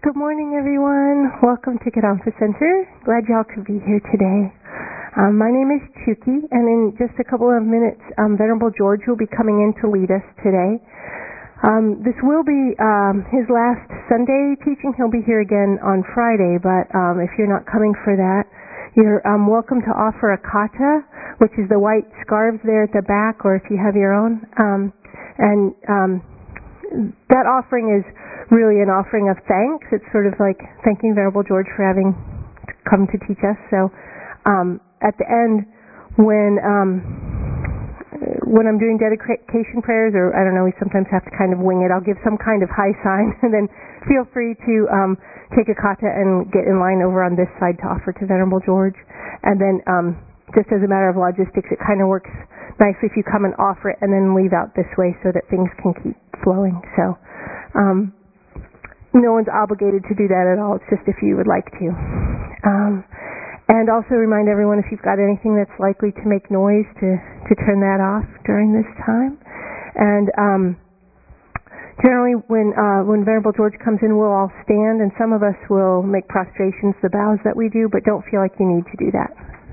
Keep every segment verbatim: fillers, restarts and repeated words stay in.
Good morning, everyone. Welcome to Kadampa Center. Glad y'all could be here today. Um, my name is Chuki, and in just a couple of minutes, um, Venerable George will be coming in to lead us today. Um, this will be um, his last Sunday teaching. He'll be here again on Friday, but um, if you're not coming for that, you're um, welcome to offer a kata, which is the white scarves there at the back, or if you have your own. Um, and um, that offering is really an offering of thanks. It's sort of like thanking Venerable George for having come to teach us. So um, at the end, when um, when I'm doing dedication prayers, or I don't know, we sometimes have to kind of wing it, I'll give some kind of high sign, and then feel free to um, take a kata and get in line over on this side to offer to Venerable George. And then um, just as a matter of logistics, it kind of works nicely if you come and offer it and then leave out this way so that things can keep flowing. So um, no one's obligated to do that at all. It's just if you would like to. Um, and also remind everyone, if you've got anything that's likely to make noise, to, to turn that off during this time. And um, generally when uh, when Venerable George comes in, we'll all stand, and some of us will make prostrations, the bows that we do, but don't feel like you need to do that.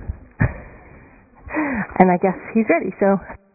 And I guess he's ready, so...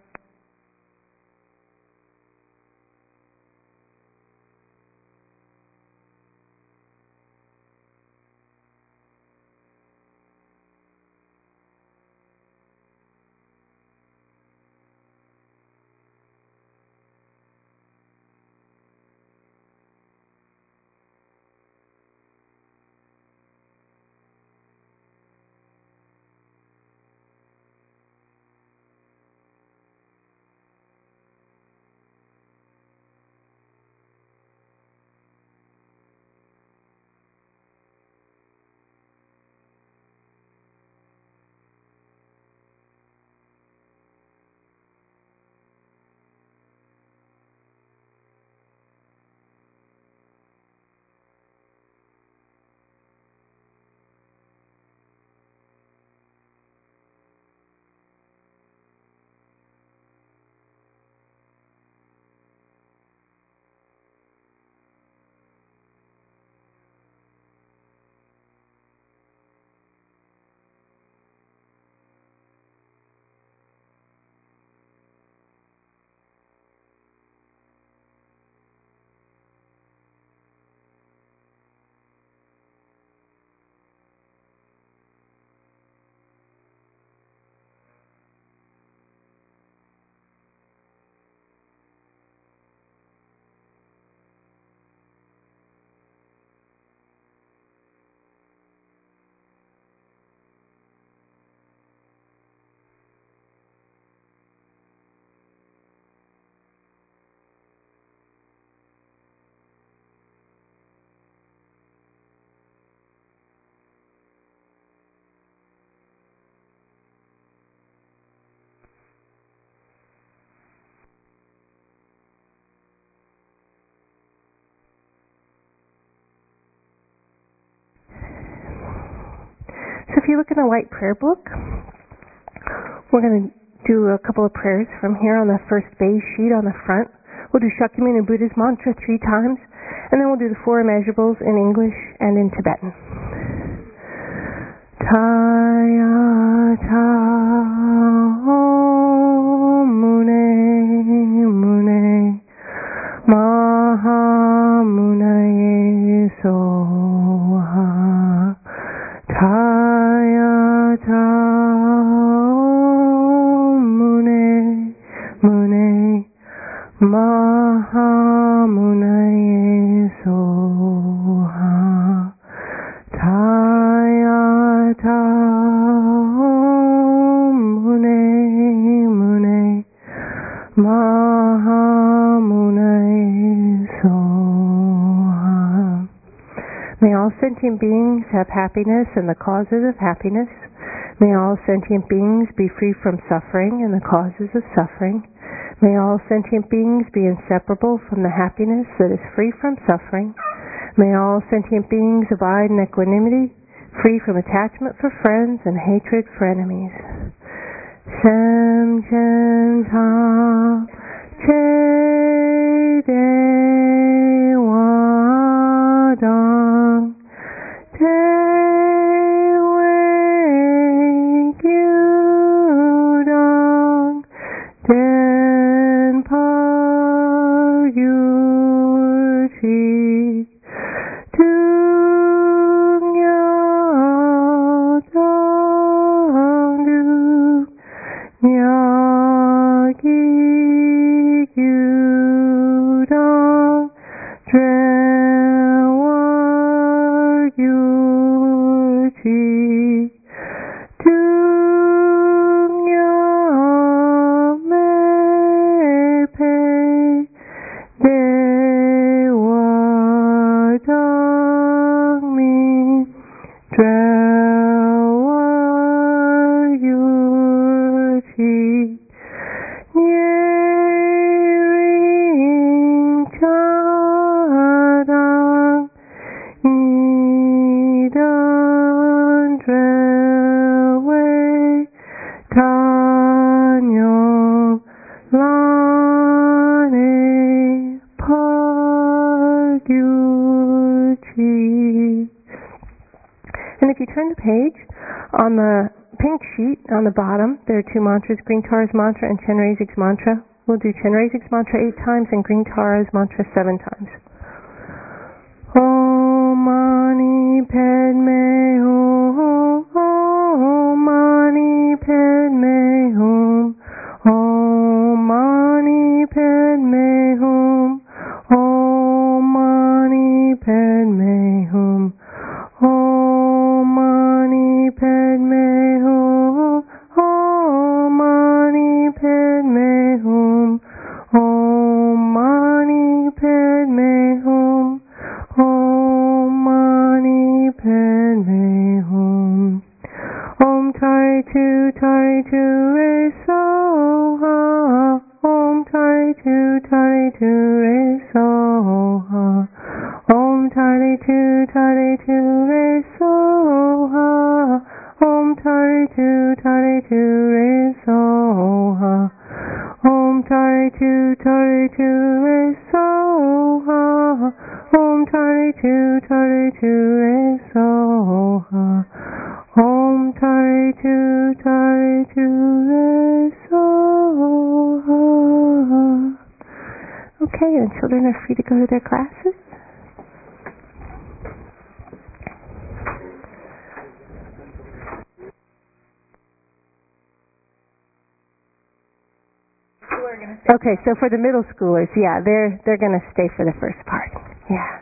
So if you look in the white prayer book, we're going to do a couple of prayers from here on the first base sheet on the front. We'll do Shakyamuni Buddha's mantra three times, and then we'll do the four immeasurables in English and in Tibetan. Taya ta mune mune maha munaye soha Taya ta mune mune maha munaye soha Taya ta mune mune maha munaye soha. May all sentient beings have happiness and the causes of happiness. May all sentient beings be free from suffering and the causes of suffering. May all sentient beings be inseparable from the happiness that is free from suffering. May all sentient beings abide in equanimity, free from attachment for friends and hatred for enemies. Sem chen ta che de wa da Gyurti Dunyamepe Dewadangmi Drewayurti Nyering Chadang Idan Drewe Tanyom Lane Pagyuchi. And if you turn the page, on the pink sheet on the bottom, there are two mantras, Green Tara's mantra and Chenrezig's mantra. We'll do Chenrezig's mantra eight times and Green Tara's mantra seven times. Om Mani Padme Hum, Om Mani Padme Hum, Om Mani Padme Hum, Om Mani Padme Hum, Om Mani Padme Hum, Om Mani Padme Hum, Om Mani Padme Hum, Om Mani Padme Hum. Om Tari Tu Tari Tu Re Soha, Om Tari Tu Tari Tu Re Soha, Om Tari Tu Tari Tu Re Soha, Om Tari Tu Tari Tu Re Soha, Om Tari Tu Tari Tu Re Soha, Om Tari Tu Tari Tu Re Soha, Om Tari Tu Tari Tu Re Soha. Okay, and children are free to go to their classes. Okay, so for the middle schoolers, yeah, they're they're going to stay for the first part. Yeah.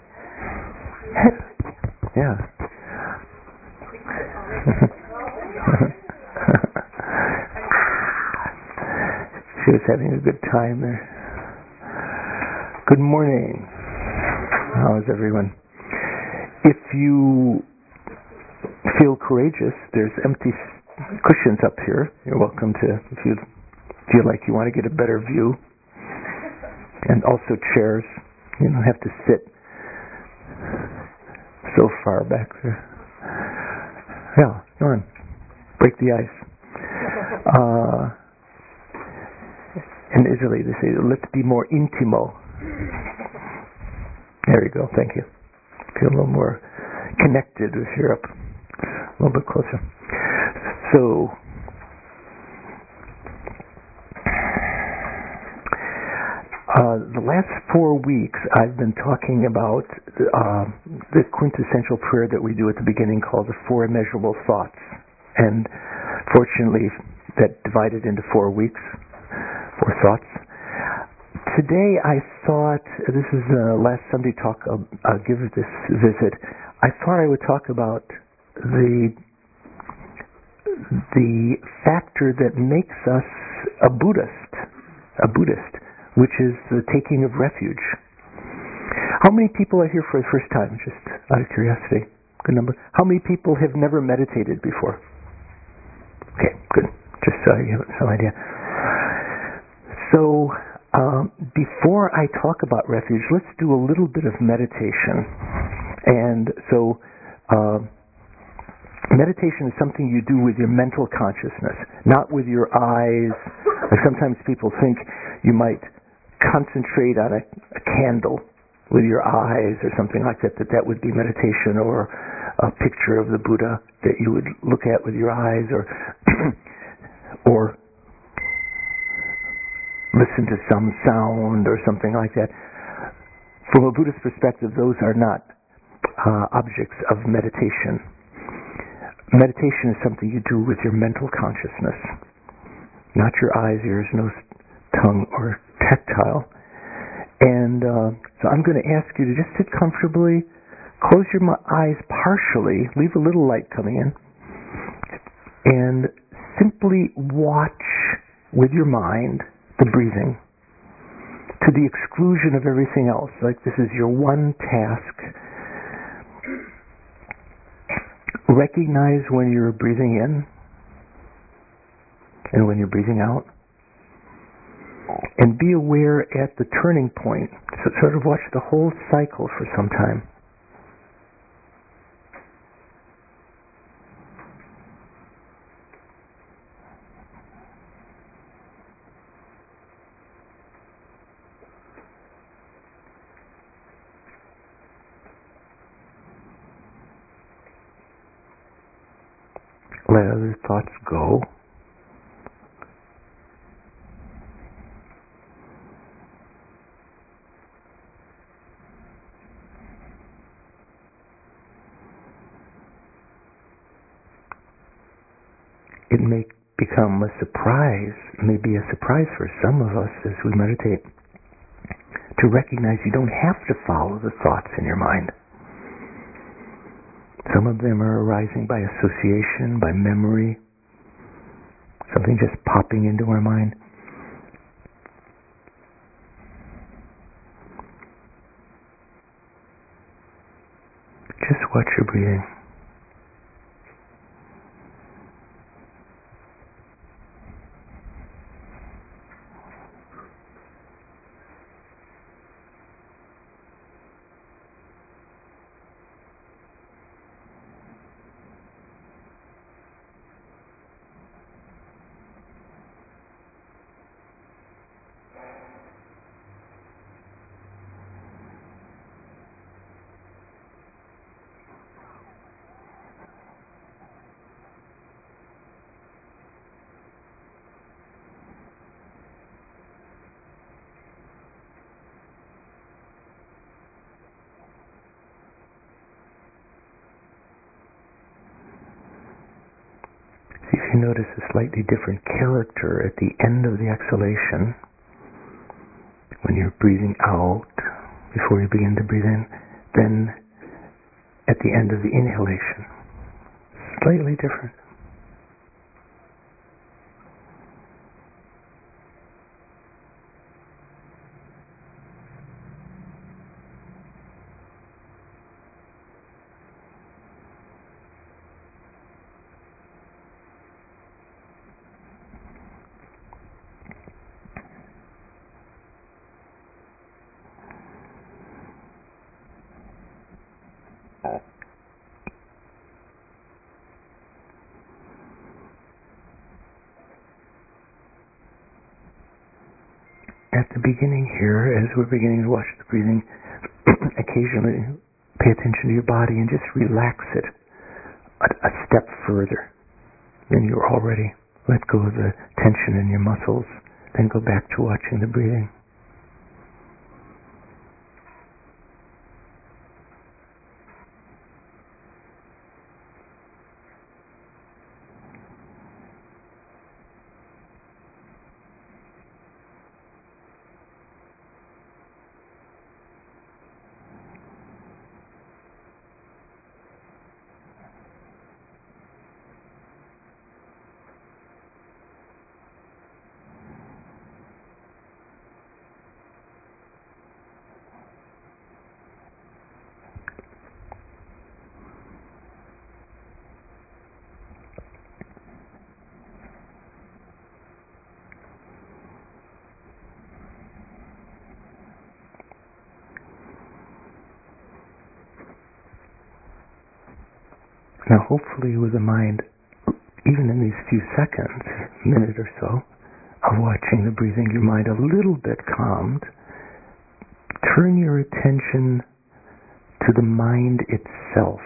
Yeah. She was having a good time there. Good morning. How is everyone? If you feel courageous, there's empty cushions up here. You're welcome to, if you feel like you want to get a better view. And also chairs. You don't have to sit so far back there. Yeah, come on. Break the ice. Uh, in Italy, they say, let's be more intimo. There you go. Thank you. Feel a little more connected if you're up a little bit closer. So, Uh, the last four weeks I've been talking about uh, the quintessential prayer that we do at the beginning called the Four Immeasurable Thoughts. And fortunately that divided into four weeks, four thoughts. Today I thought, this is the last Sunday talk I'll, I'll give this visit, I thought I would talk about the the factor that makes us a Buddhist, a Buddhist. which is the taking of refuge. How many people are here for the first time, just out of curiosity? Good number. How many people have never meditated before? Okay, good. Just so you have some idea. So, um, before I talk about refuge, let's do a little bit of meditation. And so, uh, meditation is something you do with your mental consciousness, not with your eyes. Like sometimes people think you might concentrate on a, a candle with your eyes or something like that, that that would be meditation, or a picture of the Buddha that you would look at with your eyes, or or listen to some sound or something like that. From a Buddhist perspective, those are not uh, objects of meditation. Meditation is something you do with your mental consciousness, not your eyes, ears, nose, tongue, or tactile. And uh, so I'm going to ask you to just sit comfortably, close your eyes partially, leave a little light coming in, and simply watch with your mind the breathing to the exclusion of everything else. Like this is your one task. Recognize when you're breathing in and when you're breathing out. And be aware at the turning point. So sort of watch the whole cycle for some time. Let other thoughts go. It may become a surprise, may be a surprise for some of us as we meditate, to recognize you don't have to follow the thoughts in your mind. Some of them are arising by association, by memory, something just popping into our mind. Just watch your breathing. See if you notice a slightly different character at the end of the exhalation, when you're breathing out before you begin to breathe in, than at the end of the inhalation. Slightly different. At the beginning here, as we're beginning to watch the breathing, occasionally pay attention to your body and just relax it a, a step further than you're already. Let go of the tension in your muscles, then go back to watching the breathing. Now hopefully with the mind, even in these few seconds, minute or so, of watching the breathing, your mind a little bit calmed, turn your attention to the mind itself.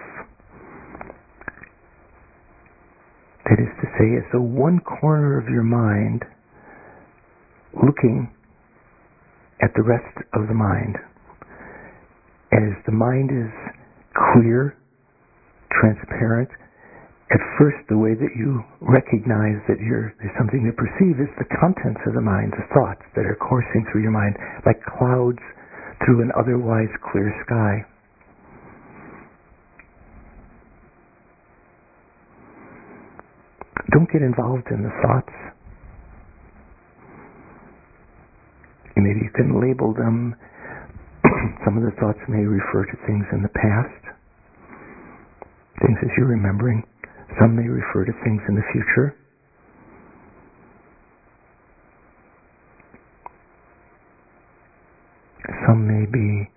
That is to say, as the one corner of your mind looking at the rest of the mind. As the mind is clear, transparent, at first the way that you recognize that you're, there's something to perceive is the contents of the mind, the thoughts that are coursing through your mind, like clouds through an otherwise clear sky. Don't get involved in the thoughts. Maybe you can label them. Some of the thoughts may refer to things in the past, things as you're remembering. Some may refer to things in the future. Some may be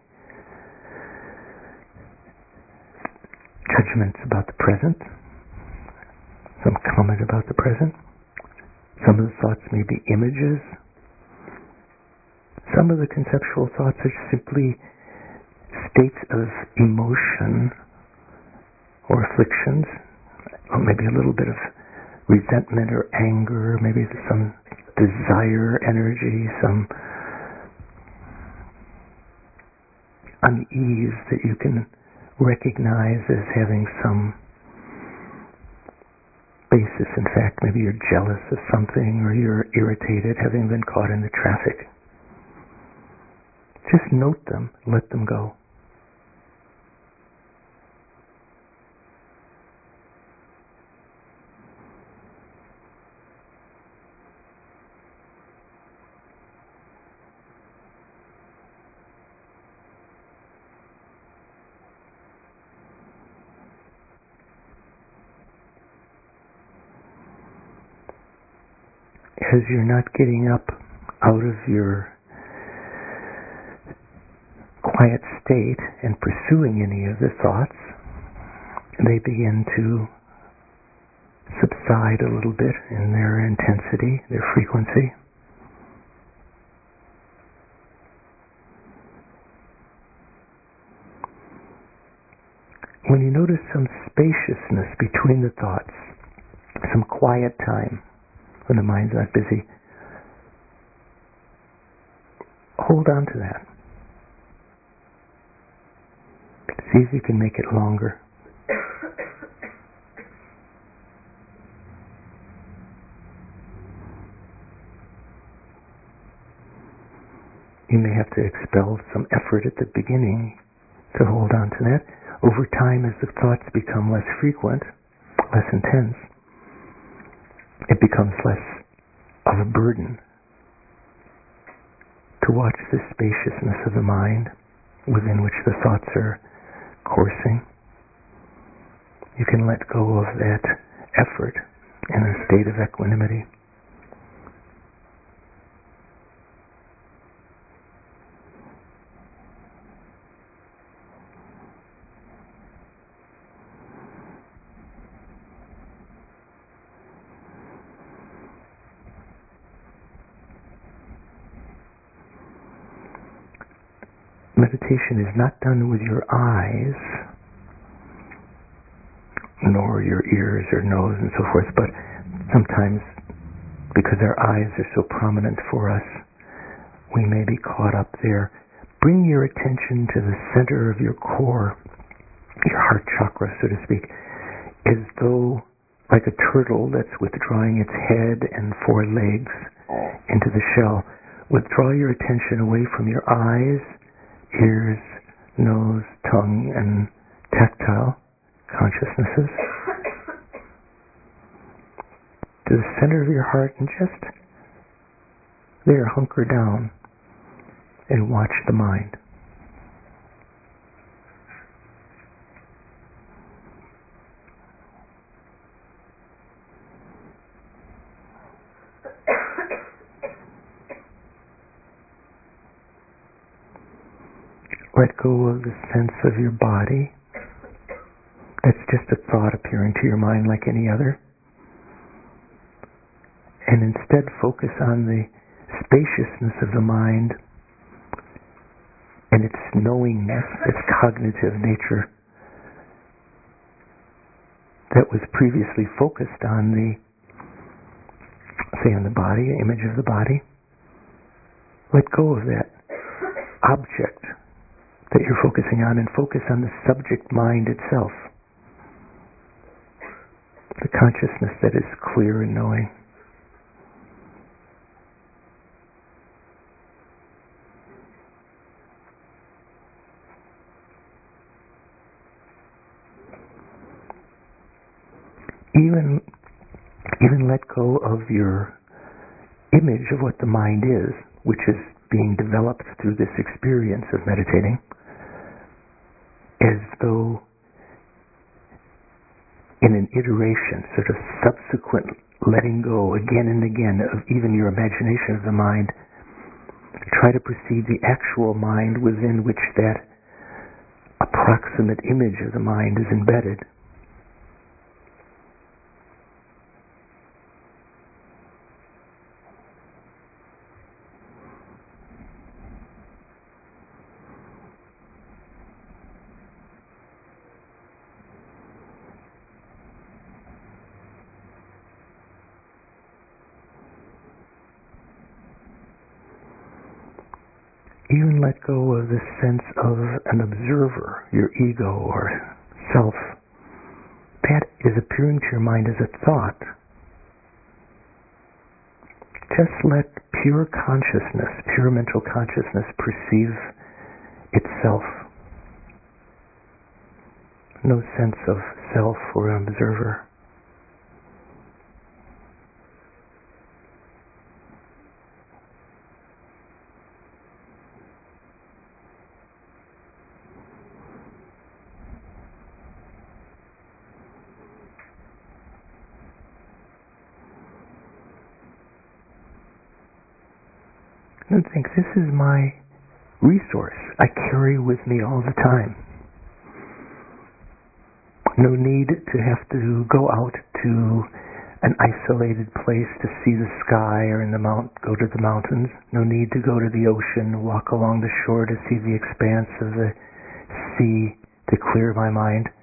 judgments about the present, some comment about the present. Some of the thoughts may be images. Some of the conceptual thoughts are simply states of emotion or afflictions, or maybe a little bit of resentment or anger, maybe some desire energy, some unease that you can recognize as having some basis. In fact, maybe you're jealous of something or you're irritated having been caught in the traffic. Just note them, let them go. As you're not getting up out of your quiet state and pursuing any of the thoughts, they begin to subside a little bit in their intensity, their frequency. When you notice some spaciousness between the thoughts, some quiet time, when the mind's not busy, hold on to that. See if you can make it longer. You may have to expel some effort at the beginning to hold on to that. Over time, as the thoughts become less frequent, less intense, it becomes less of a burden to watch the spaciousness of the mind within which the thoughts are coursing. You can let go of that effort in a state of equanimity. Meditation is not done with your eyes, nor your ears or nose and so forth, but sometimes, because our eyes are so prominent for us, we may be caught up there. Bring your attention to the center of your core, your heart chakra, so to speak, as though like a turtle that's withdrawing its head and four legs into the shell. Withdraw your attention away from your eyes, ears, nose, tongue, and tactile consciousnesses to the center of your heart, and just there hunker down and watch the mind. Let go of the sense of your body. That's just a thought appearing to your mind like any other. And instead focus on the spaciousness of the mind and its knowingness, its cognitive nature that was previously focused on the, say, on the body, the image of the body. Let go of that object that you're focusing on and focus on the subject mind itself, the consciousness that is clear and knowing. Even Even let go of your image of what the mind is, which is being developed through this experience of meditating, as though in an iteration, sort of subsequent letting go again and again of even your imagination of the mind. Try to perceive the actual mind within which that approximate image of the mind is embedded. Even let go of the sense of an observer, your ego or self. That is appearing to your mind as a thought. Just let pure consciousness, pure mental consciousness perceive itself. No sense of self or an observer. And think, this is my resource I carry with me all the time. No need to have to go out to an isolated place to see the sky or in the mount, go to the mountains. No need to go to the ocean, walk along the shore to see the expanse of the sea to clear my mind.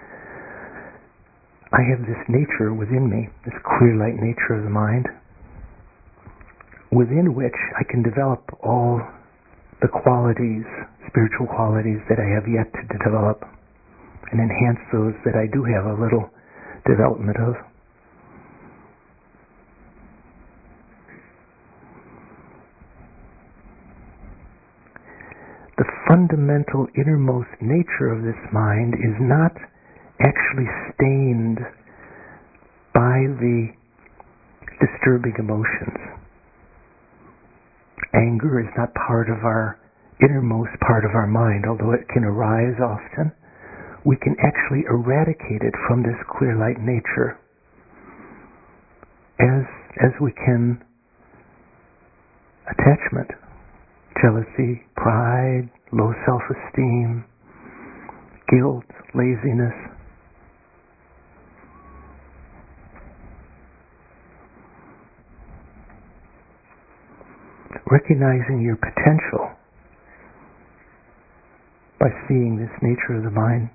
I have this nature within me, this clear light nature of the mind, within which I can develop all the qualities, spiritual qualities that I have yet to develop, and enhance those that I do have a little development of. The fundamental innermost nature of this mind is not actually stained by the disturbing emotions. Anger is not part of our innermost part of our mind, although it can arise often. We can actually eradicate it from this clear light nature as as we can attachment, jealousy, pride, low self-esteem, guilt, laziness. Recognizing your potential by seeing this nature of the mind.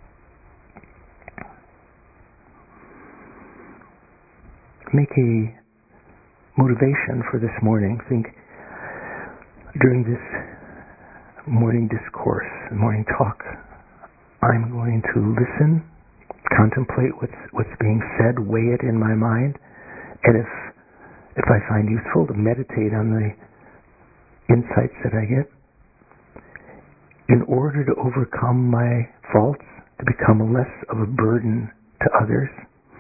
Make a motivation for this morning. Think, during this morning discourse, morning talk, I'm going to listen, contemplate what's, what's being said, weigh it in my mind, and if if I find useful, to meditate on the insights that I get, in order to overcome my faults, to become less of a burden to others,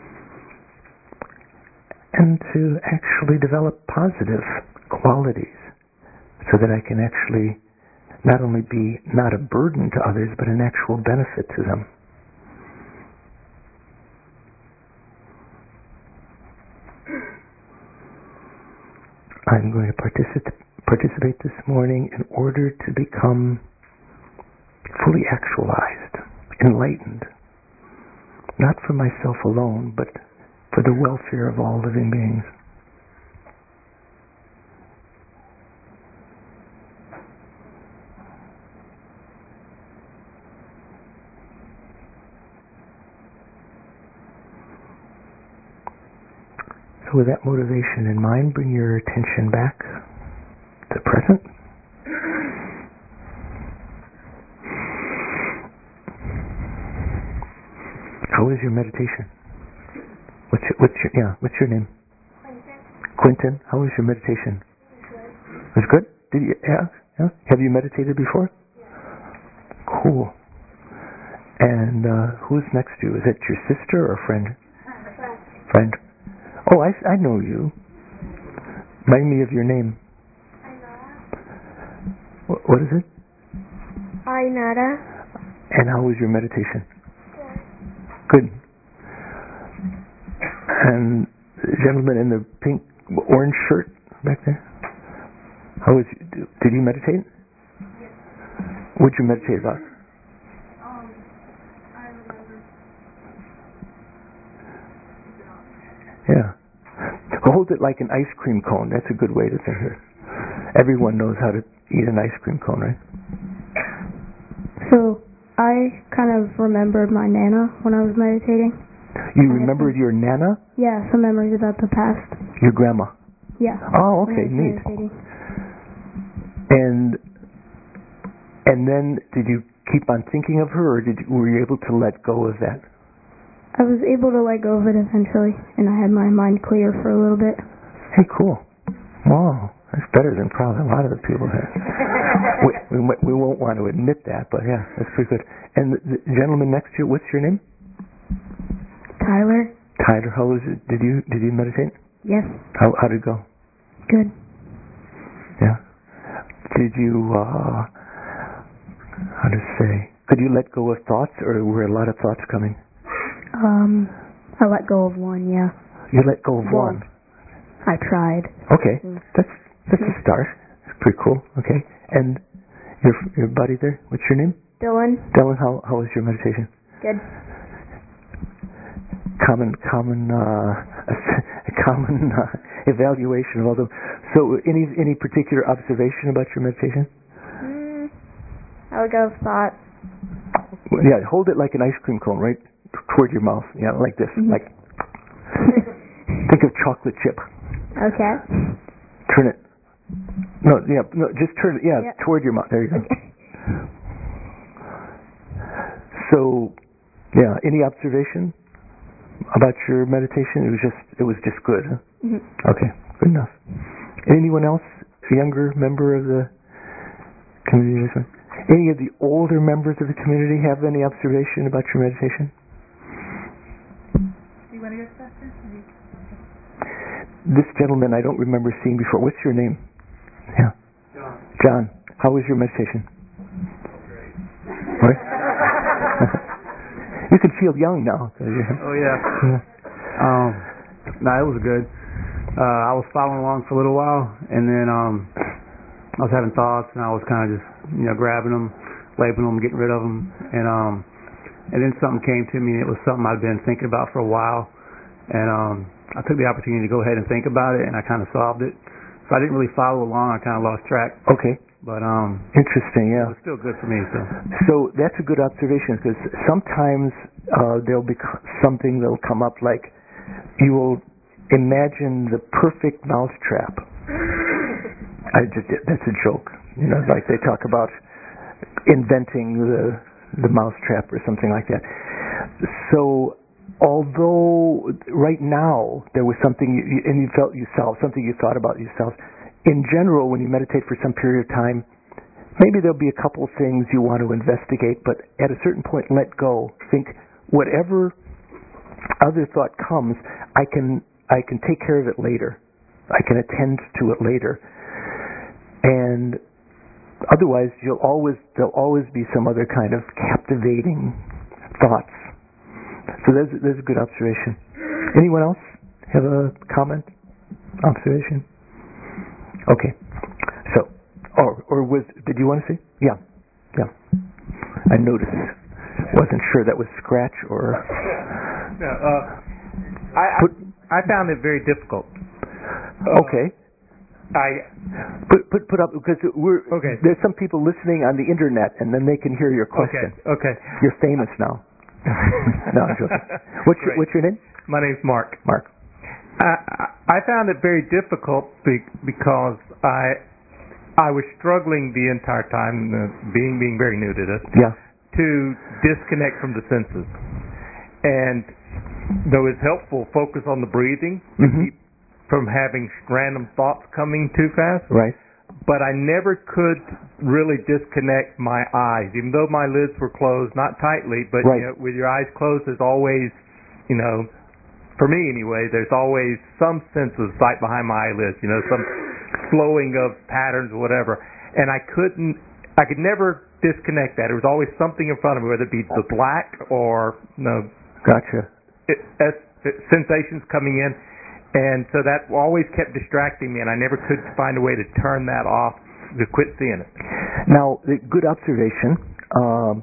and to actually develop positive qualities so that I can actually not only be not a burden to others, but an actual benefit to them. I'm going to participate participate this morning in order to become fully actualized, enlightened, not for myself alone, but for the welfare of all living beings. So with that motivation in mind, bring your attention back to the present. How was your meditation? What's your, what's your, yeah, what's your name? Quentin. Quentin, how was your meditation? It was good. Did you, yeah, yeah? Have you meditated before? Yeah. Cool. And uh, who's next to you? Is it your sister or friend? Friend. Friend. Oh, I, I know you. Remind me of your name. What, what is it? Ainara. And how was your meditation? Good. Good. And the gentleman in the pink, orange shirt back there? How was? Did you meditate? Yes. What did you meditate about? Um, I remember. Yeah. Hold it like an ice cream cone. That's a good way to think of it. Everyone knows how to eat an ice cream cone, right? So, I kind of remembered my Nana when I was meditating. You remembered your Nana? Yeah, some memories about the past. Your grandma? Yeah. Oh, okay, neat. Meditating. And and then did you keep on thinking of her, or did you, were you able to let go of that? I was able to let go of it eventually, and I had my mind clear for a little bit. Hey, cool. Wow, that's better than probably a lot of the people have. we, we, we won't want to admit that, but yeah, that's pretty good. And the, the gentleman next to you, what's your name? Tyler. Tyler, how was it? Did you did you meditate? Yes. How how did it go? Good. Yeah. Did you uh how to say? Could you let go of thoughts, or were a lot of thoughts coming? Um, I let go of one. Yeah. You let go of well, one. I tried. Okay, Mm. that's that's a start. It's pretty cool. Okay, and your your buddy there, what's your name? Dylan. Dylan, how how was your meditation? Good. Common common uh, common uh, evaluation of all them. So, any any particular observation about your meditation? Mm, I would go with thought. Well, yeah, hold it like an ice cream cone, right toward your mouth. Yeah, like this. Mm-hmm. Like think of chocolate chip. Okay. Turn it. No, yeah, no, just turn it. Yeah, yeah. toward your mouth. There you go. Okay. So, yeah, any observation about your meditation? It was just it was just good. Huh? Mm-hmm. Okay, good enough. Anyone else, a younger member of the community? Any of the older members of the community have any observation about your meditation? Do you want to go first? This gentleman I don't remember seeing before. What's your name? Yeah. John. John, how was your meditation? Great. What? You can feel young now. Oh yeah. Um, no, it was good. Uh, I was following along for a little while, and then um, I was having thoughts, and I was kind of just, you know, grabbing them, labeling them, getting rid of them, and um, and then something came to me. And it was something I'd been thinking about for a while, and um, I took the opportunity to go ahead and think about it, and I kind of solved it. So I didn't really follow along. I kind of lost track. Okay. But um, interesting, yeah. It was still good for me. So, so that's a good observation, because sometimes uh, there'll be something that'll come up like you will imagine the perfect mousetrap. I just, that's a joke, you know, like they talk about inventing the the mousetrap or something like that. So, although right now there was something you, and you felt you solved, something you thought about yourself. In general, when you meditate for some period of time, maybe there'll be a couple of things you want to investigate, but at a certain point, let go. Think, whatever other thought comes, I can I can take care of it later. I can attend to it later. And otherwise, you'll always there'll always be some other kind of captivating thoughts. So there's there's a good observation. Anyone else have a comment, observation? Okay. So, or or was did you want to say? Yeah, yeah. I noticed. Wasn't sure that was scratch or. No, uh, I, I I found it very difficult. Uh, okay. I put put put up because we're okay. There's some people listening on the internet, and then they can hear your question. Okay. Okay. You're famous now. No, I'm joking. What's your, what's your name? My name's Mark. Mark. I, I found it very difficult be, because I I was struggling the entire time, uh, being being very new to this, yeah. to disconnect from the senses. And though it's helpful, focus on the breathing to mm-hmm. keep from having random thoughts coming too fast. Right. But I never could really disconnect my eyes, even though my lids were closed, not tightly, but right. you know, with your eyes closed, there's always, you know, for me anyway, there's always some sense of sight behind my eyelids, you know, some flowing of patterns or whatever. And I couldn't, I could never disconnect that. There was always something in front of me, whether it be the black or, you know, gotcha. It, it, it, sensations coming in. And so that always kept distracting me, and I never could find a way to turn that off, to quit seeing it. Now, good observation. Um,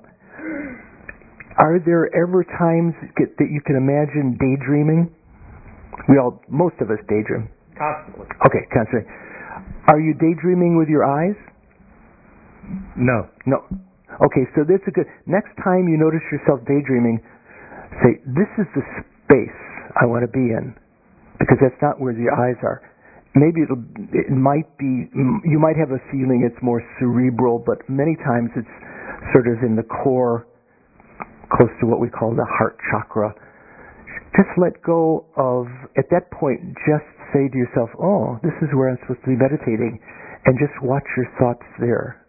are there ever times that you can imagine daydreaming? We all, most of us daydream. Constantly. Okay, constantly. Are you daydreaming with your eyes? No. No. Okay, so that's a good. Next time you notice yourself daydreaming, say, "This is the space I want to be in," because that's not where the eyes are. Maybe it'll, it might be, you might have a feeling it's more cerebral, but many times it's sort of in the core, close to what we call the heart chakra. Just let go of, at that point, just say to yourself, "Oh, this is where I'm supposed to be meditating," and just watch your thoughts there.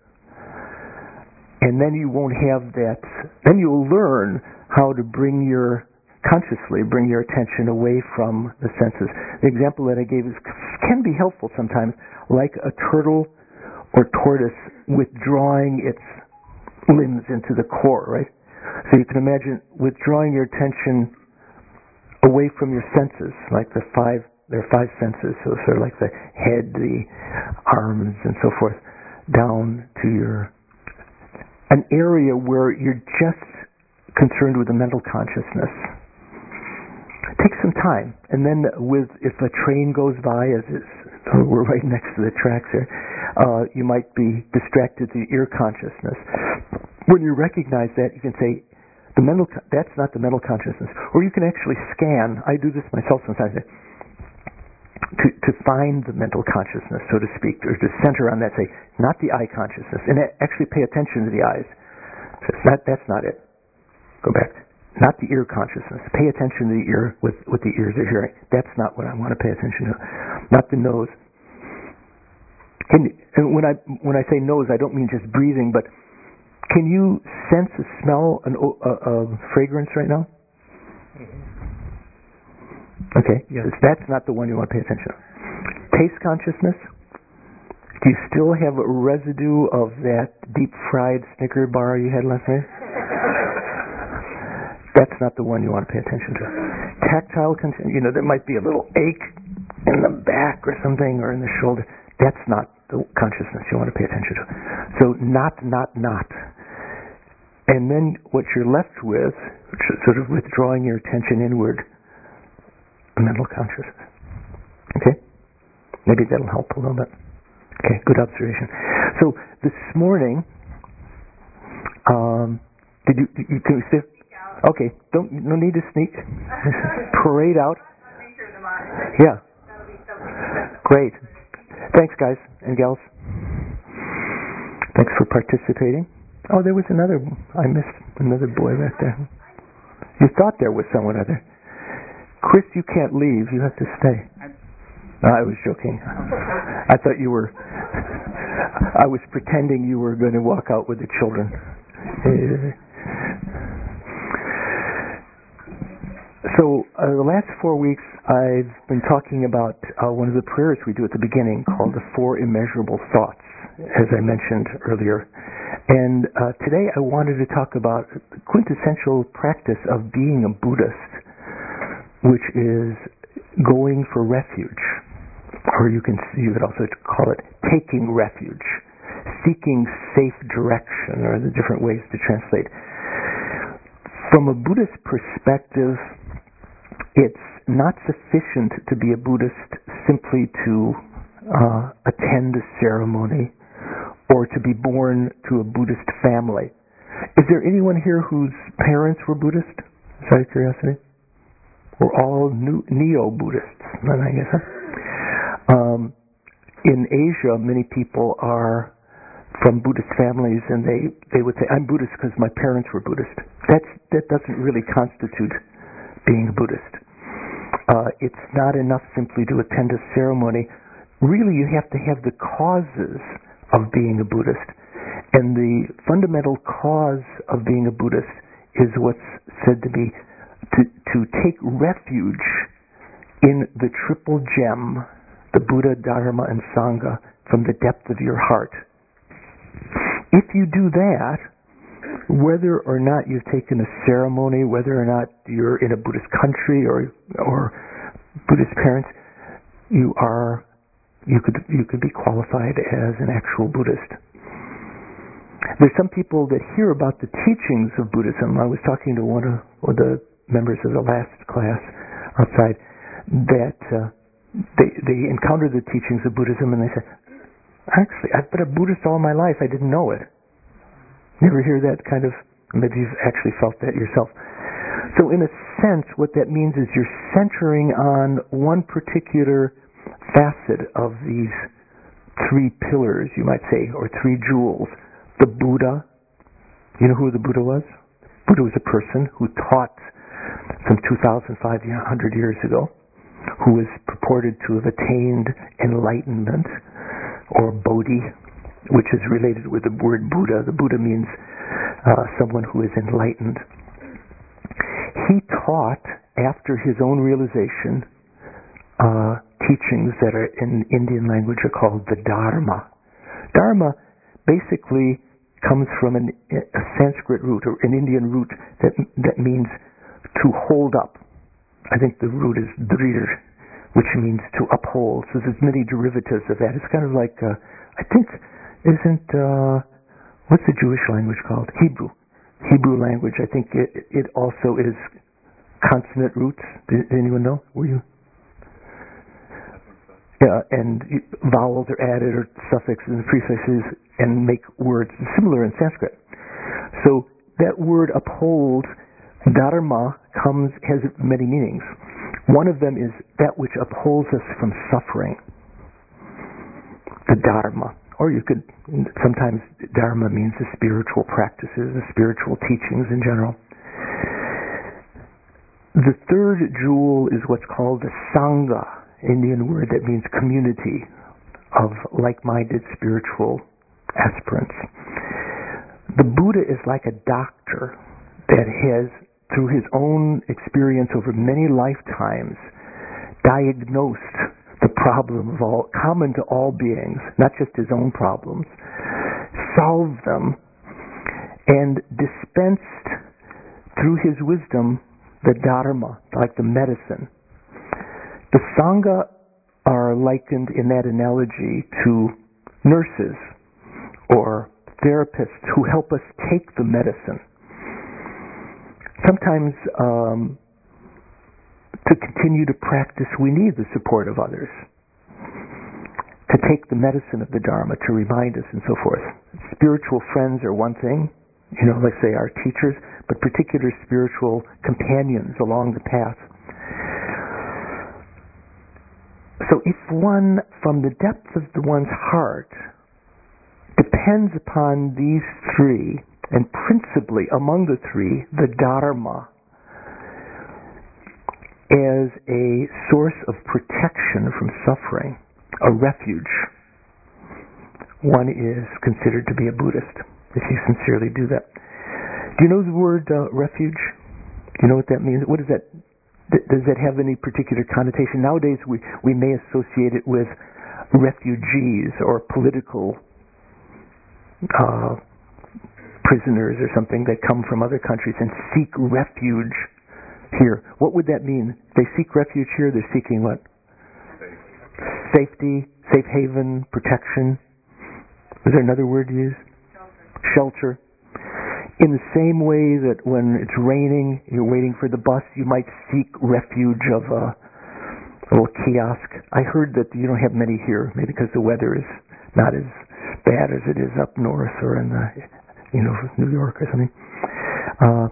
And then you won't have that, then you'll learn how to bring your consciously bring your attention away from the senses. The example that I gave is can be helpful sometimes, like a turtle or tortoise withdrawing its limbs into the core, right? So you can imagine withdrawing your attention away from your senses, like the five, there are five senses, so sort of like the head, the arms, and so forth, down to your, an area where you're just concerned with the mental consciousness. Take some time, and then with if a train goes by, as it's, we're right next to the tracks here, uh, you might be distracted to ear consciousness. When you recognize that, you can say, "The mental that's not the mental consciousness," or you can actually scan. I do this myself sometimes to to find the mental consciousness, so to speak, or to center on that. Say, not the eye consciousness, and actually pay attention to the eyes. So it's not, that's not it. Go back. Not the ear consciousness. Pay attention to the ear, with what the ears are hearing. That's not what I want to pay attention to. Not the nose. Can you, and when I when I say nose, I don't mean just breathing, but can you sense a smell, an, a, a fragrance right now? Okay. Yes. That's not the one you want to pay attention to. Taste consciousness. Do you still have a residue of that deep fried Snicker bar you had last night? That's not the one you want to pay attention to. Tactile, you know, there might be a little ache in the back or something, or in the shoulder. That's not the consciousness you want to pay attention to. So not, not, not. And then what you're left with, sort of withdrawing your attention inward, mental consciousness. Okay? Maybe that'll help a little bit. Okay, good observation. So this morning, um, did you, you can you say, okay, don't no need to sneak. Parade out. Yeah. Great. Thanks, guys and gals. Thanks for participating. Oh, there was another. I missed another boy right there. You thought there was someone other. Chris, you can't leave. You have to stay. No, I was joking. I thought you were. I was pretending you were going to walk out with the children. So uh, the last four weeks I've been talking about uh, one of the prayers we do at the beginning called the Four Immeasurable Thoughts, as I mentioned earlier. And uh, today I wanted to talk about the quintessential practice of being a Buddhist, which is going for refuge. Or you can you could also call it taking refuge, seeking safe direction, or the different ways to translate. From a Buddhist perspective, it's not sufficient to be a Buddhist simply to uh, attend a ceremony or to be born to a Buddhist family. Is there anyone here whose parents were Buddhist? Just out of curiosity? We're all new, neo-Buddhists, I guess. Huh? Um, in Asia, many people are from Buddhist families, and they, they would say, "I'm Buddhist because my parents were Buddhist." That's, that doesn't really constitute being a Buddhist. Uh, it's not enough simply to attend a ceremony. Really, you have to have the causes of being a Buddhist. And the fundamental cause of being a Buddhist is what's said to be to, to take refuge in the triple gem, the Buddha, Dharma, and Sangha, from the depth of your heart. If you do that, whether or not you've taken a ceremony, whether or not you're in a Buddhist country or or Buddhist parents, you are you could you could be qualified as an actual Buddhist. There's some people that hear about the teachings of Buddhism. I was talking to one of the members of the last class outside that uh, they they encounter the teachings of Buddhism and they say, actually, I've been a Buddhist all my life. I didn't know it. You ever hear that kind of, maybe you've actually felt that yourself. So in a sense, what that means is you're centering on one particular facet of these three pillars, you might say, or three jewels. The Buddha. You know who the Buddha was? Buddha was a person who taught some two thousand five hundred years ago, who was purported to have attained enlightenment, or Bodhi, which is related with the word Buddha. The Buddha means uh, someone who is enlightened. He taught, after his own realization, uh, teachings that are in Indian language are called the Dharma. Dharma basically comes from an, a Sanskrit root, or an Indian root that that means to hold up. I think the root is drir, which means to uphold. So there's many derivatives of that. It's kind of like, uh, I think, isn't, uh, what's the Jewish language called? Hebrew. Hebrew language. I think it, it also is consonant roots. Did anyone know? Were you? Yeah, and vowels are added, or suffixes and prefixes, and make words similar in Sanskrit. So that word uphold, dharma, comes has many meanings. One of them is that which upholds us from suffering. The dharma. Or you could, sometimes dharma means the spiritual practices, the spiritual teachings in general. The third jewel is what's called the sangha, Indian word that means community of like-minded spiritual aspirants. The Buddha is like a doctor that has, through his own experience over many lifetimes, diagnosed the problem of all, common to all beings, not just his own problems, solved them, and dispensed through his wisdom the dharma, like the medicine. The Sangha are likened in that analogy to nurses or therapists who help us take the medicine. Sometimes um, to continue to practice, we need the support of others. To take the medicine of the Dharma, to remind us and so forth. Spiritual friends are one thing, you know, let's say our teachers, but particular spiritual companions along the path. So if one, from the depth of the one's heart, depends upon these three, and principally among the three, the Dharma, as a source of protection from suffering, a refuge, one is considered to be a Buddhist, if you sincerely do that. Do you know the word uh, refuge? Do you know what that means? What does that Does that have any particular connotation? Nowadays we, we may associate it with refugees or political uh, prisoners or something that come from other countries and seek refuge here. What would that mean? They seek refuge here, they're seeking what? Safety, safe haven, protection. Was there another word used? Shelter. Shelter. In the same way that when it's raining, you're waiting for the bus, you might seek refuge of a little kiosk. I heard that you don't have many here, maybe because the weather is not as bad as it is up north or in the, you know, New York or something. Uh,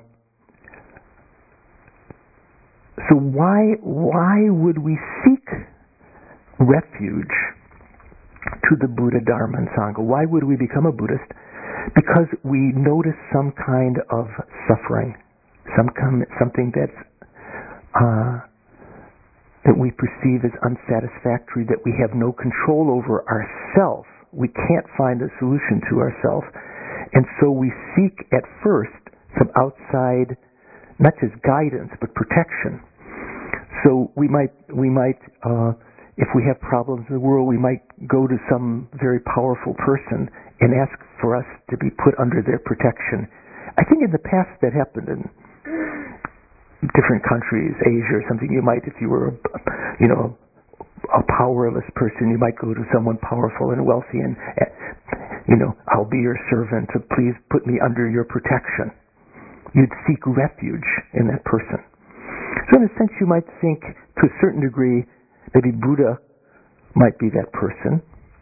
so why why would we seek refuge to the Buddha, Dharma, and Sangha? Why would we become a Buddhist? Because we notice some kind of suffering, some com- something that's uh, that we perceive as unsatisfactory, that we have no control over ourselves. We can't find a solution to ourselves, and so we seek at first some outside, not just guidance, but protection. so we might we might uh, if we have problems in the world, we might go to some very powerful person and ask for us to be put under their protection. I think in the past that happened in different countries, Asia or something. You might, if you were, you know, a powerless person, you might go to someone powerful and wealthy and, you know, I'll be your servant, so please put me under your protection. You'd seek refuge in that person. So in a sense, you might think, to a certain degree, maybe Buddha might be that person.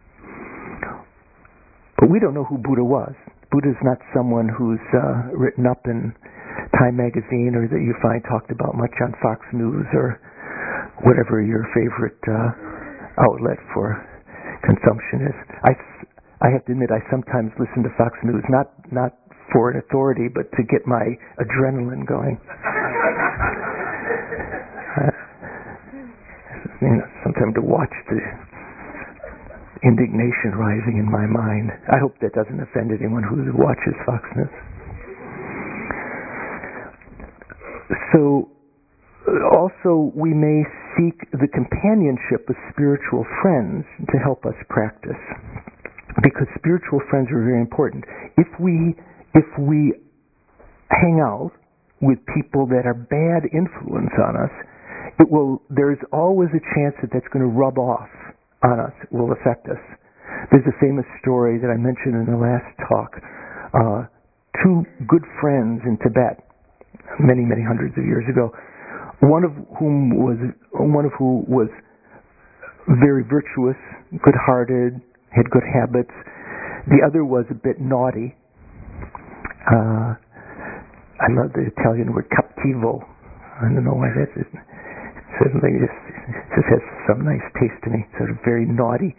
But we don't know who Buddha was. Buddha's not someone who's uh, written up in Time magazine or that you find talked about much on Fox News or whatever your favorite uh, outlet for consumption is. I, I have to admit, I sometimes listen to Fox News, not not for an authority, but to get my adrenaline going. uh, you know, sometimes to watch the indignation rising in my mind. I hope that doesn't offend anyone who watches Fox News. So, also, we may seek the companionship of spiritual friends to help us practice, because spiritual friends are very important. If we if we hang out with people that are bad influence on us, it will. There's always a chance that that's going to rub off on us. It will affect us. There's a famous story that I mentioned in the last talk. Uh, two good friends in Tibet, many many hundreds of years ago. One of whom was one of who was very virtuous, good-hearted, had good habits. The other was a bit naughty. Uh, I love the Italian word cattivo. I don't know why that is. Certainly, it just, it just has some nice taste to me. Sort of very naughty,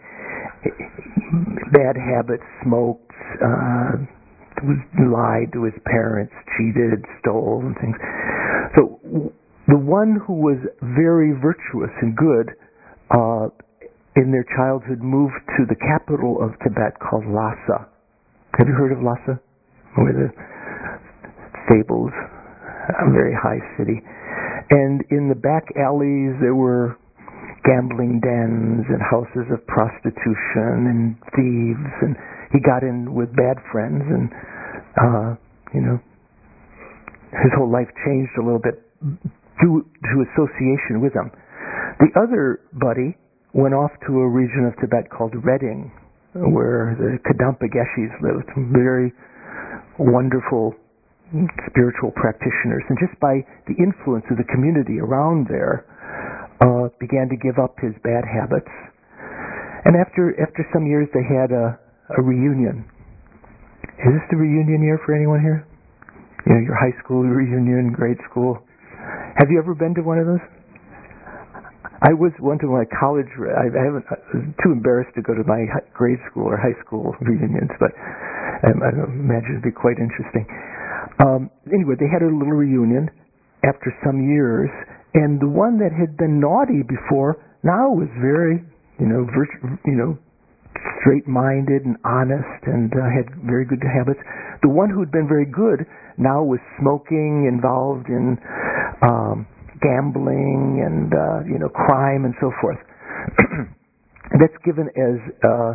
bad habits, smoked, uh, lied to his parents, cheated, stole, and things. So the one who was very virtuous and good uh, in their childhood moved to the capital of Tibet called Lhasa. Have you heard of Lhasa? Where the stables, a very high city. And in the back alleys there were gambling dens and houses of prostitution and thieves, and he got in with bad friends, and uh, you know, his whole life changed a little bit due to association with them. The other buddy went off to a region of Tibet called Redding, where the Kadampa Geshis lived, very wonderful spiritual practitioners, and just by the influence of the community around there, uh, began to give up his bad habits. And after after some years, they had a, a reunion. Is this the reunion year for anyone here? You know, your high school reunion, grade school. Have you ever been to one of those? I was one to my college. I, I haven't. I was too embarrassed to go to my grade school or high school reunions, but um, I imagine it'd be quite interesting. Um, anyway, they had a little reunion after some years, and the one that had been naughty before now was very, you know, virtu- you know, straight-minded and honest, and uh, had very good habits. The one who had been very good now was smoking, involved in um, gambling and uh, you know, crime and so forth. That's given as uh,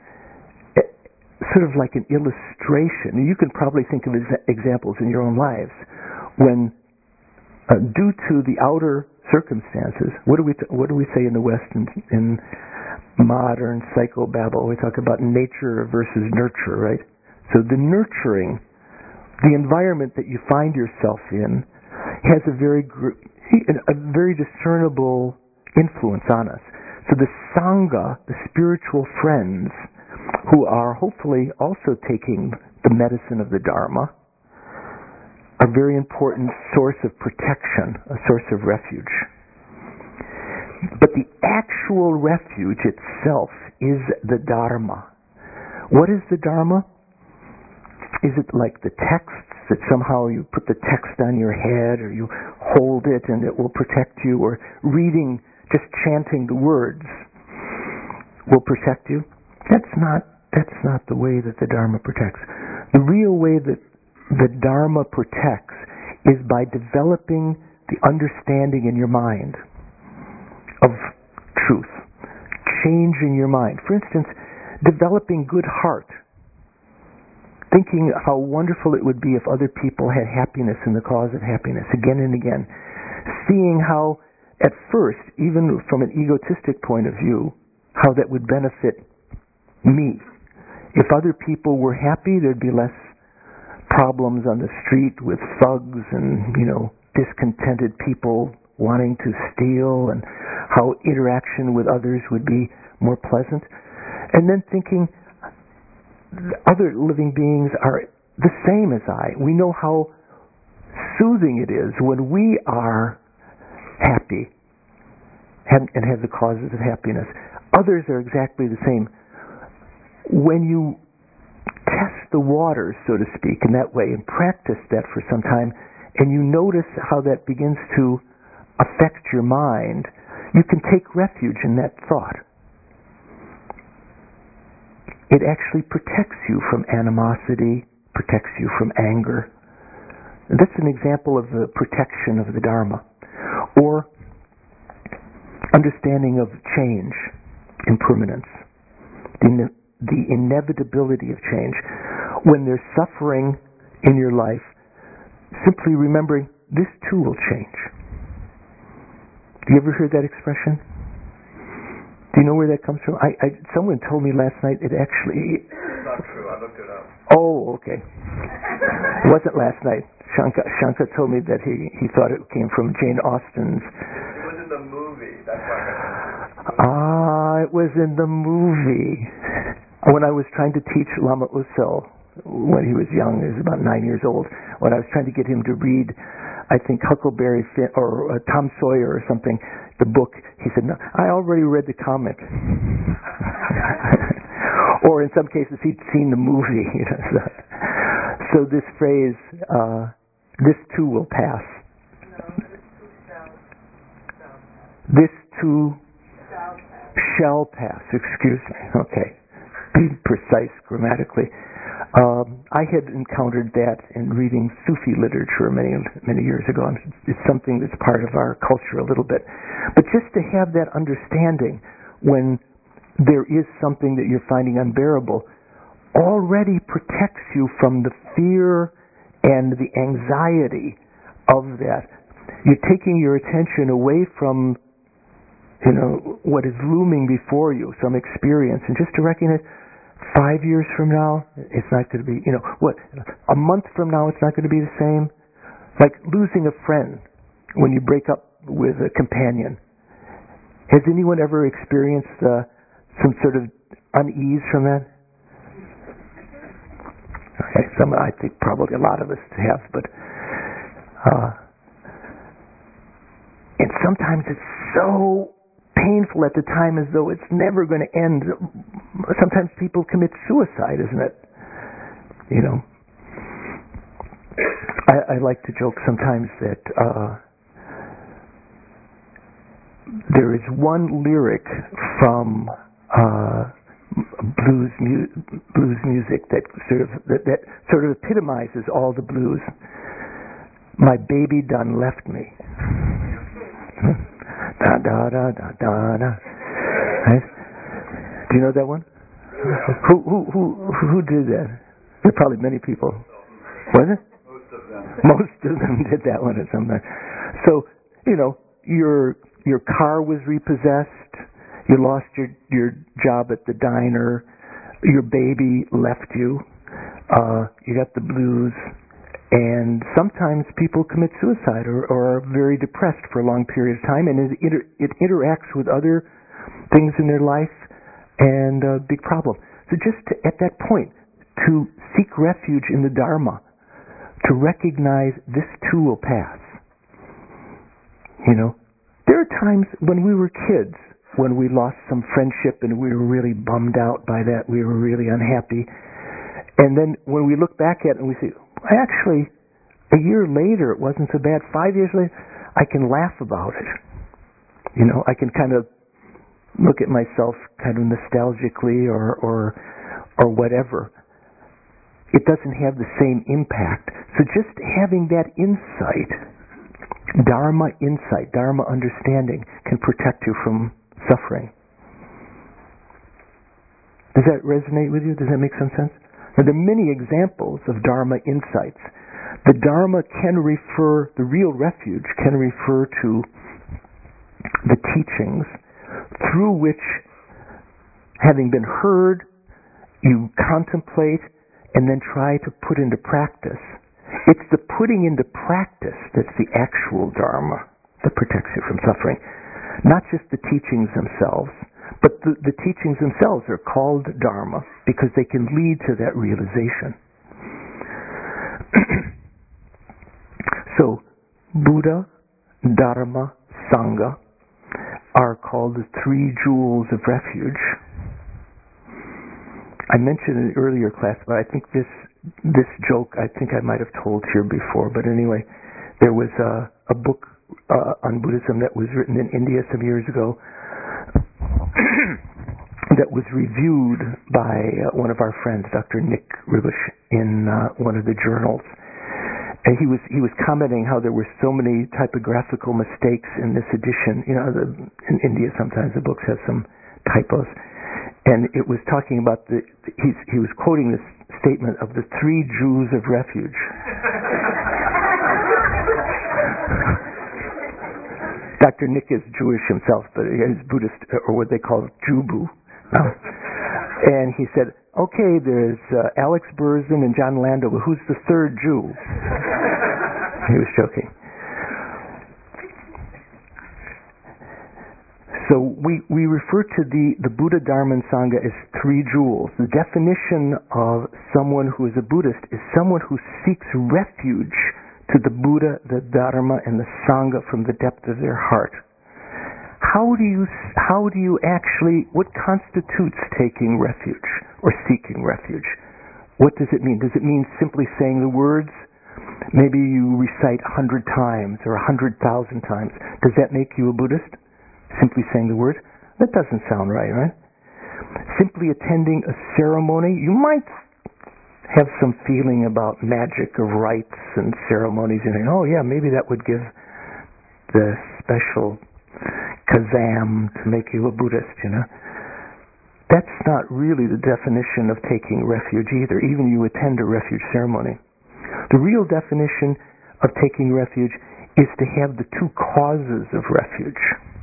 sort of like an illustration. You can probably think of examples in your own lives when, uh, due to the outer circumstances, what do we t- what do we say in the West in, in modern psychobabble? We talk about nature versus nurture, right? So the nurturing, the environment that you find yourself in, has a very gr- a very discernible influence on us. So the Sangha, the spiritual friends, who are hopefully also taking the medicine of the Dharma, are a very important source of protection, a source of refuge. But the actual refuge itself is the Dharma. What is the Dharma? Is it like the texts that somehow you put the text on your head, or you hold it and it will protect you, or reading, just chanting the words will protect you? That's not that's not the way that the Dharma protects. The real way that the Dharma protects is by developing the understanding in your mind. changing your mind. For instance, developing good heart. Thinking how wonderful it would be if other people had happiness in the cause of happiness again and again. Seeing how, at first, even from an egotistic point of view, how that would benefit me. If other people were happy, there'd be less problems on the street with thugs and, you know, discontented people wanting to steal, and how interaction with others would be more pleasant. And then thinking, other living beings are the same as I. We know how soothing it is when we are happy and have the causes of happiness. Others are exactly the same. When you test the waters, so to speak, in that way, and practice that for some time, and you notice how that begins to affect your mind, you can take refuge in that thought. It actually protects you from animosity, protects you from anger. That's an example of the protection of the Dharma. Or understanding of change, impermanence, the, ine- the inevitability of change. When there's suffering in your life, simply remembering this too will change. Do you ever hear that expression? Do you know where that comes from? I, I someone told me last night it actually... It's not true. I looked it up. Oh, okay. It wasn't last night. Shanka, Shanka told me that he, he thought it came from Jane Austen's... It was in the movie. That's why I Ah, it was in the movie. When I was trying to teach Lama Ussel, when he was young, he was about nine years old, when I was trying to get him to read, I think, Huckleberry Finn, or uh, Tom Sawyer or something, the book, he said, no, I already read the comic. Or in some cases, he'd seen the movie. You know, so, so this phrase, uh, this too will pass. No, this too shall pass. Shall pass, excuse me. Okay. Be precise grammatically. Um, I had encountered that in reading Sufi literature many, many years ago. It's something that's part of our culture a little bit. But just to have that understanding when there is something that you're finding unbearable already protects you from the fear and the anxiety of that. You're taking your attention away from, you know, what is looming before you, some experience, and just to recognize five years from now, it's not going to be, you know, what, a month from now, it's not going to be the same. Like losing a friend when you break up with a companion. Has anyone ever experienced uh, some sort of unease from that? Okay, some, I think probably a lot of us have, but uh, and sometimes it's so painful at the time as though it's never going to end. Sometimes people commit suicide, isn't it? You know, I, I like to joke sometimes that uh, there is one lyric from uh, blues mu- blues music that sort of that, that sort of epitomizes all the blues. My baby done left me. Da da da da da da. Right? Do you know that one? Who who who who did that? There are probably many people. Was it? Most of them. Most of them did that one at some time. So, you know, your your car was repossessed. You lost your your job at the diner. Your baby left you. Uh, you got the blues. And sometimes people commit suicide or, or are very depressed for a long period of time, and it, inter, it interacts with other things in their life, and a big problem. So just to, at that point, to seek refuge in the Dharma, to recognize this too will pass. You know, there are times when we were kids, when we lost some friendship and we were really bummed out by that, we were really unhappy. And then when we look back at it and we say, actually, a year later it wasn't so bad. Five years later, I can laugh about it. You know, I can kind of look at myself kind of nostalgically or or or whatever. It doesn't have the same impact. So just having that insight, Dharma insight, Dharma understanding, can protect you from suffering. Does that resonate with you? Does that make some sense? Now, there are many examples of Dharma insights. The Dharma can refer, the real refuge can refer to the teachings through which, having been heard, you contemplate and then try to put into practice. It's the putting into practice that's the actual Dharma that protects you from suffering. Not just the teachings themselves, but the, the teachings themselves are called Dharma because they can lead to that realization. So, Buddha, Dharma, Sangha are called the three jewels of refuge. I mentioned in an earlier class, but I think this this joke, I think I might have told here before, but anyway, there was a, a book uh, on Buddhism that was written in India some years ago that was reviewed by uh, one of our friends, Doctor Nick Ribush, in uh, one of the journals. And he was he was commenting how there were so many typographical mistakes in this edition. You know, the, in India sometimes the books have some typos. And it was talking about the, he's, he was quoting this statement of the three Jews of refuge. Doctor Nick is Jewish himself, but he's Buddhist, or what they call Jubu. And he said, okay, there's uh, Alex Berzin and John Landau, but who's the third Jew? He was joking. So we, we refer to the, the Buddha, Dharma, and Sangha as three jewels. The definition of someone who is a Buddhist is someone who seeks refuge to the Buddha, the Dharma, and the Sangha from the depth of their heart. How do you, how do you actually, what constitutes taking refuge or seeking refuge? What does it mean? Does it mean simply saying the words? Maybe you recite a hundred times or a hundred thousand times. Does that make you a Buddhist? Simply saying the word? That doesn't sound right, right? Simply attending a ceremony, you might have some feeling about magic of rites and ceremonies and think, oh yeah, maybe that would give the special kazam to make you a Buddhist, you know. That's not really the definition of taking refuge either, even you attend a refuge ceremony. The real definition of taking refuge is to have the two causes of refuge.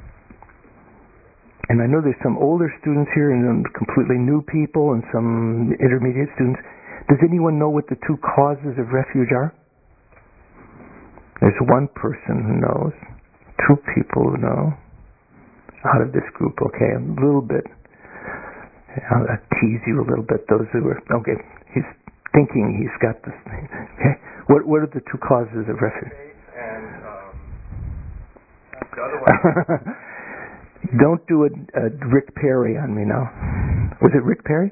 And I know there's some older students here and some completely new people and some intermediate students. Does anyone know what the two causes of refuge are? There's one person who knows. Two people who know. Out of this group, okay, a little bit. I'll tease you a little bit, those who are, okay, he's thinking he's got this thing. Okay, what what are the two causes of refuge? And um, the other one. Don't do a, a Rick Perry on me now. Was it Rick Perry?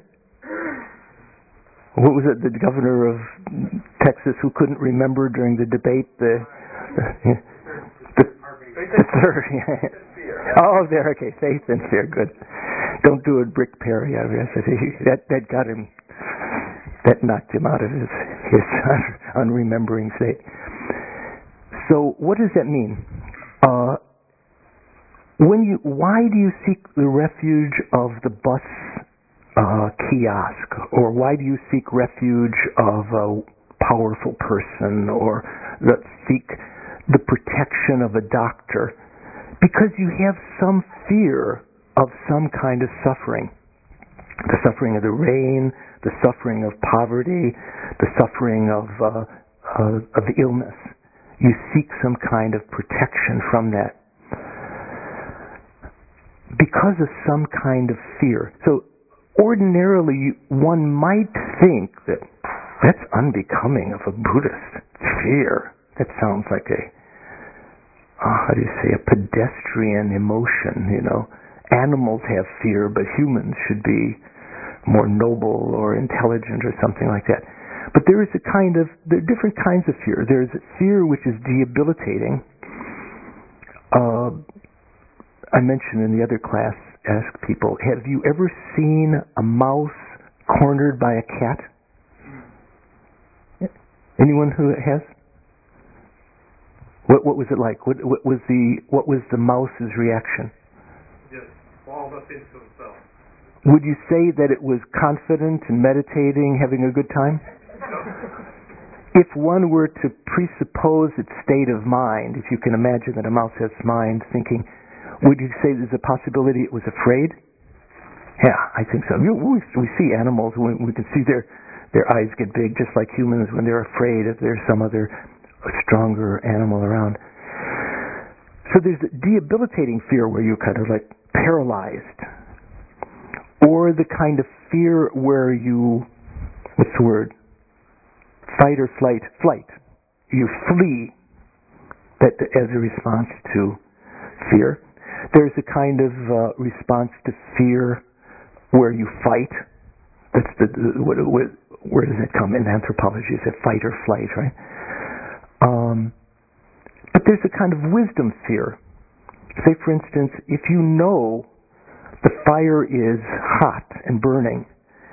What was it? The governor of Texas who couldn't remember during the debate the the, the, the third. Yeah. Oh, there. Okay, faith and fear. Good. Don't do a Rick Perry. I guess that that got him. That knocked him out of his his unremembering state. So, what does that mean? Uh, When you, why do you seek the refuge of the bus uh, kiosk, or why do you seek refuge of a powerful person, or the, seek the protection of a doctor? Because you have some fear of some kind of suffering. The suffering of the rain, the suffering of poverty, the suffering of, uh, uh, of illness. You seek some kind of protection from that. Because of some kind of fear. So ordinarily one might think that that's unbecoming of a Buddhist. Fear. That sounds like a, uh, how do you say, a pedestrian emotion, you know. Animals have fear, but humans should be more noble or intelligent or something like that. But there is a kind of, there are different kinds of fear. There's fear which is debilitating. Uh, I mentioned in the other class, ask people, have you ever seen a mouse cornered by a cat? Anyone who has? What what was it like? What, what was the what was the mouse's reaction? Just balled up into himself. Would you say that it was confident and meditating, having a good time? If one were to presuppose its state of mind, if you can imagine that a mouse has mind thinking, would you say there's a possibility it was afraid? Yeah, I think so. We, we see animals, we, we can see their, their eyes get big, just like humans when they're afraid if there's some other stronger animal around. So there's debilitating fear where you're kind of like paralyzed. Or the kind of fear where you, what's the word? Fight or flight, flight. You flee that, as a response to fear. There's a kind of uh, response to fear where you fight. That's the, the what, what, where does it come in anthropology? Is it fight or flight, right? Um, but there's a kind of wisdom fear. Say, for instance, if you know the fire is hot and burning,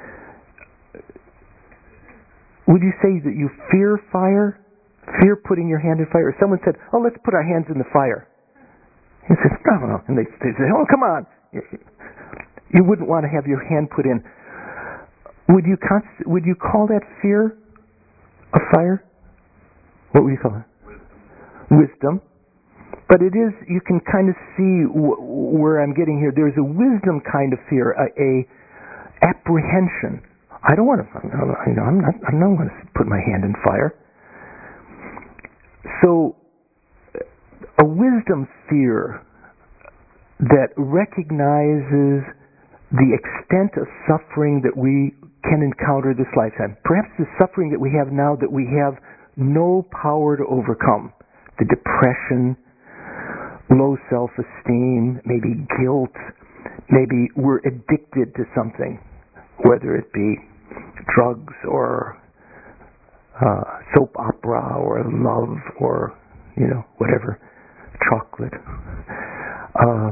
would you say that you fear fire? Fear putting your hand in fire? Or someone said, oh, let's put our hands in the fire. He says, no, no. And they, they say, oh, come on. You wouldn't want to have your hand put in. Would you const- would you call that fear of fire? What would you call it? Wisdom. Wisdom. But it is, you can kind of see w- where I'm getting here. There's a wisdom kind of fear, a, a apprehension. I don't want to, you know, I'm not, I don't want to put my hand in fire. So, a wisdom fear that recognizes the extent of suffering that we can encounter this lifetime. Perhaps the suffering that we have now that we have no power to overcome. The depression, low self-esteem, maybe guilt, maybe we're addicted to something, whether it be drugs or uh, soap opera or love or, you know, whatever, chocolate. Uh,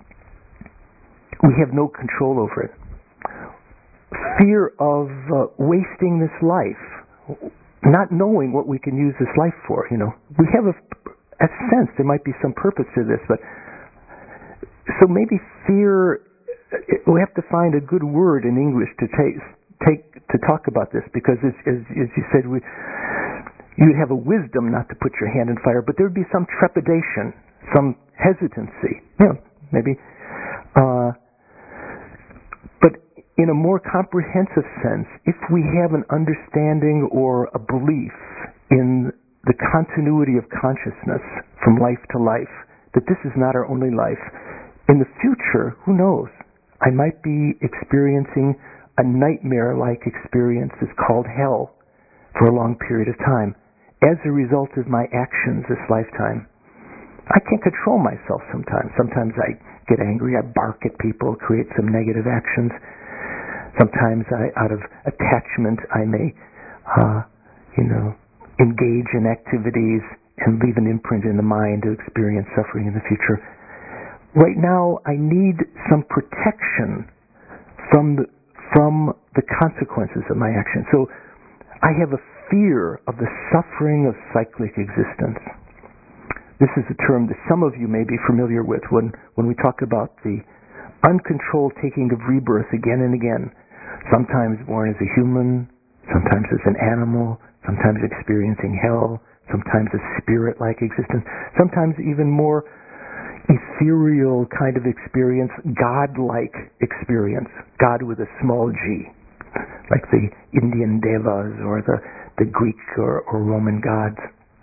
we have no control over it. Fear of uh, wasting this life, not knowing what we can use this life for, you know. We have a A sense there might be some purpose to this, but so maybe fear. We have to find a good word in English to take take to talk about this, because as, as, as you said, we you'd have a wisdom not to put your hand in fire, but there would be some trepidation, some hesitancy. You know, maybe. Uh, but in a more comprehensive sense, if we have an understanding or a belief in the continuity of consciousness from life to life, that this is not our only life. In the future, who knows? I might be experiencing a nightmare-like experience that's called hell for a long period of time as a result of my actions this lifetime. I can't control myself sometimes. Sometimes I get angry, I bark at people, create some negative actions. Sometimes I, out of attachment, I may, uh, you know, engage in activities and leave an imprint in the mind to experience suffering in the future. Right now, I need some protection from the, from the consequences of my action. So I have a fear of the suffering of cyclic existence. This is a term that some of you may be familiar with when, when we talk about the uncontrolled taking of rebirth again and again. Sometimes born as a human, sometimes as an animal, sometimes experiencing hell, sometimes a spirit-like existence, sometimes even more ethereal kind of experience, God-like experience, God with a small g, like the Indian devas or the, the Greek or, or Roman gods.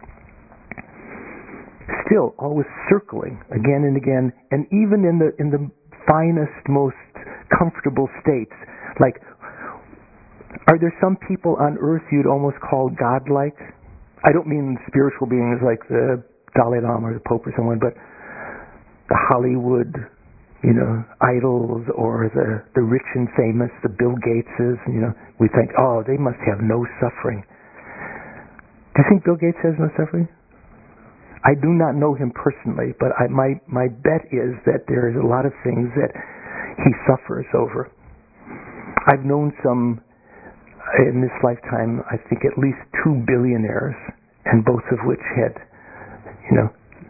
Still, always circling again and again, and even in the in the finest, most comfortable states, like, are there some people on earth you'd almost call godlike? I don't mean spiritual beings like the Dalai Lama or the Pope or someone, but the Hollywood, you know, idols, or the, the rich and famous, the Bill Gateses, you know, we think, oh, they must have no suffering. Do you think Bill Gates has no suffering? I do not know him personally, but I, my, my bet is that there is a lot of things that he suffers over. I've known some, in this lifetime, I think at least two billionaires, and both of which had, you know,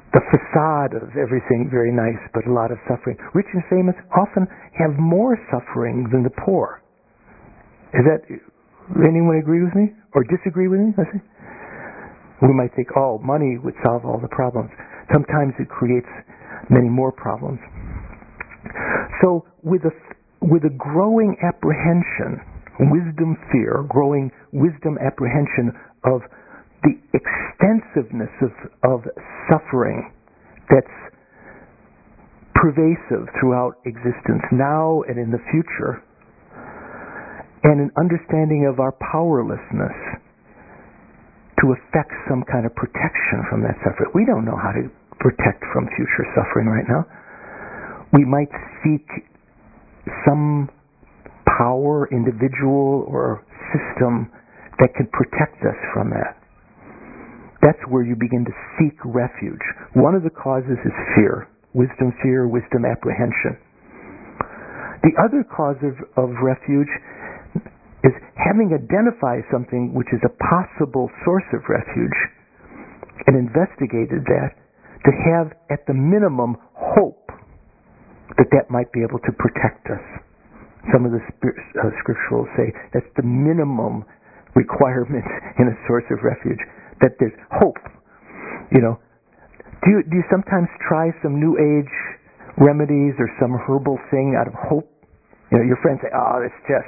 the facade of everything very nice, but a lot of suffering. Rich and famous often have more suffering than the poor. Is that, anyone agree with me? Or disagree with me? I think? We might think, oh, money would solve all the problems. Sometimes it creates many more problems. So with a, with a growing apprehension, wisdom fear, growing wisdom apprehension of the extensiveness of, of suffering that's pervasive throughout existence now and in the future, and an understanding of our powerlessness to effect some kind of protection from that suffering. We don't know how to protect from future suffering right now. We might seek some power, individual, or system that can protect us from that. That's where you begin to seek refuge. One of the causes is fear. Wisdom fear, wisdom apprehension. The other cause of, of refuge is having identified something which is a possible source of refuge and investigated that, to have at the minimum hope that that might be able to protect us. Some of the spir- uh, scripturals say that's the minimum requirement in a source of refuge, that there's hope. You know, do you, do you sometimes try some new age remedies or some herbal thing out of hope? You know, your friends say, oh, it's just...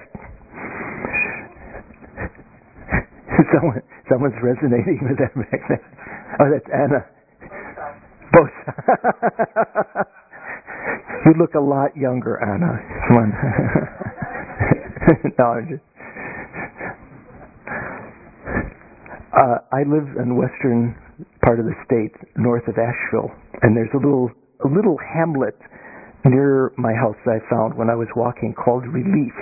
Someone, someone's resonating with that back there. Oh, that's Anna. Both. You look a lot younger, Anna. Come on. No, I'm just... Uh, I live in the western part of the state, north of Asheville, and there's a little a little hamlet near my house that I found when I was walking called Relief.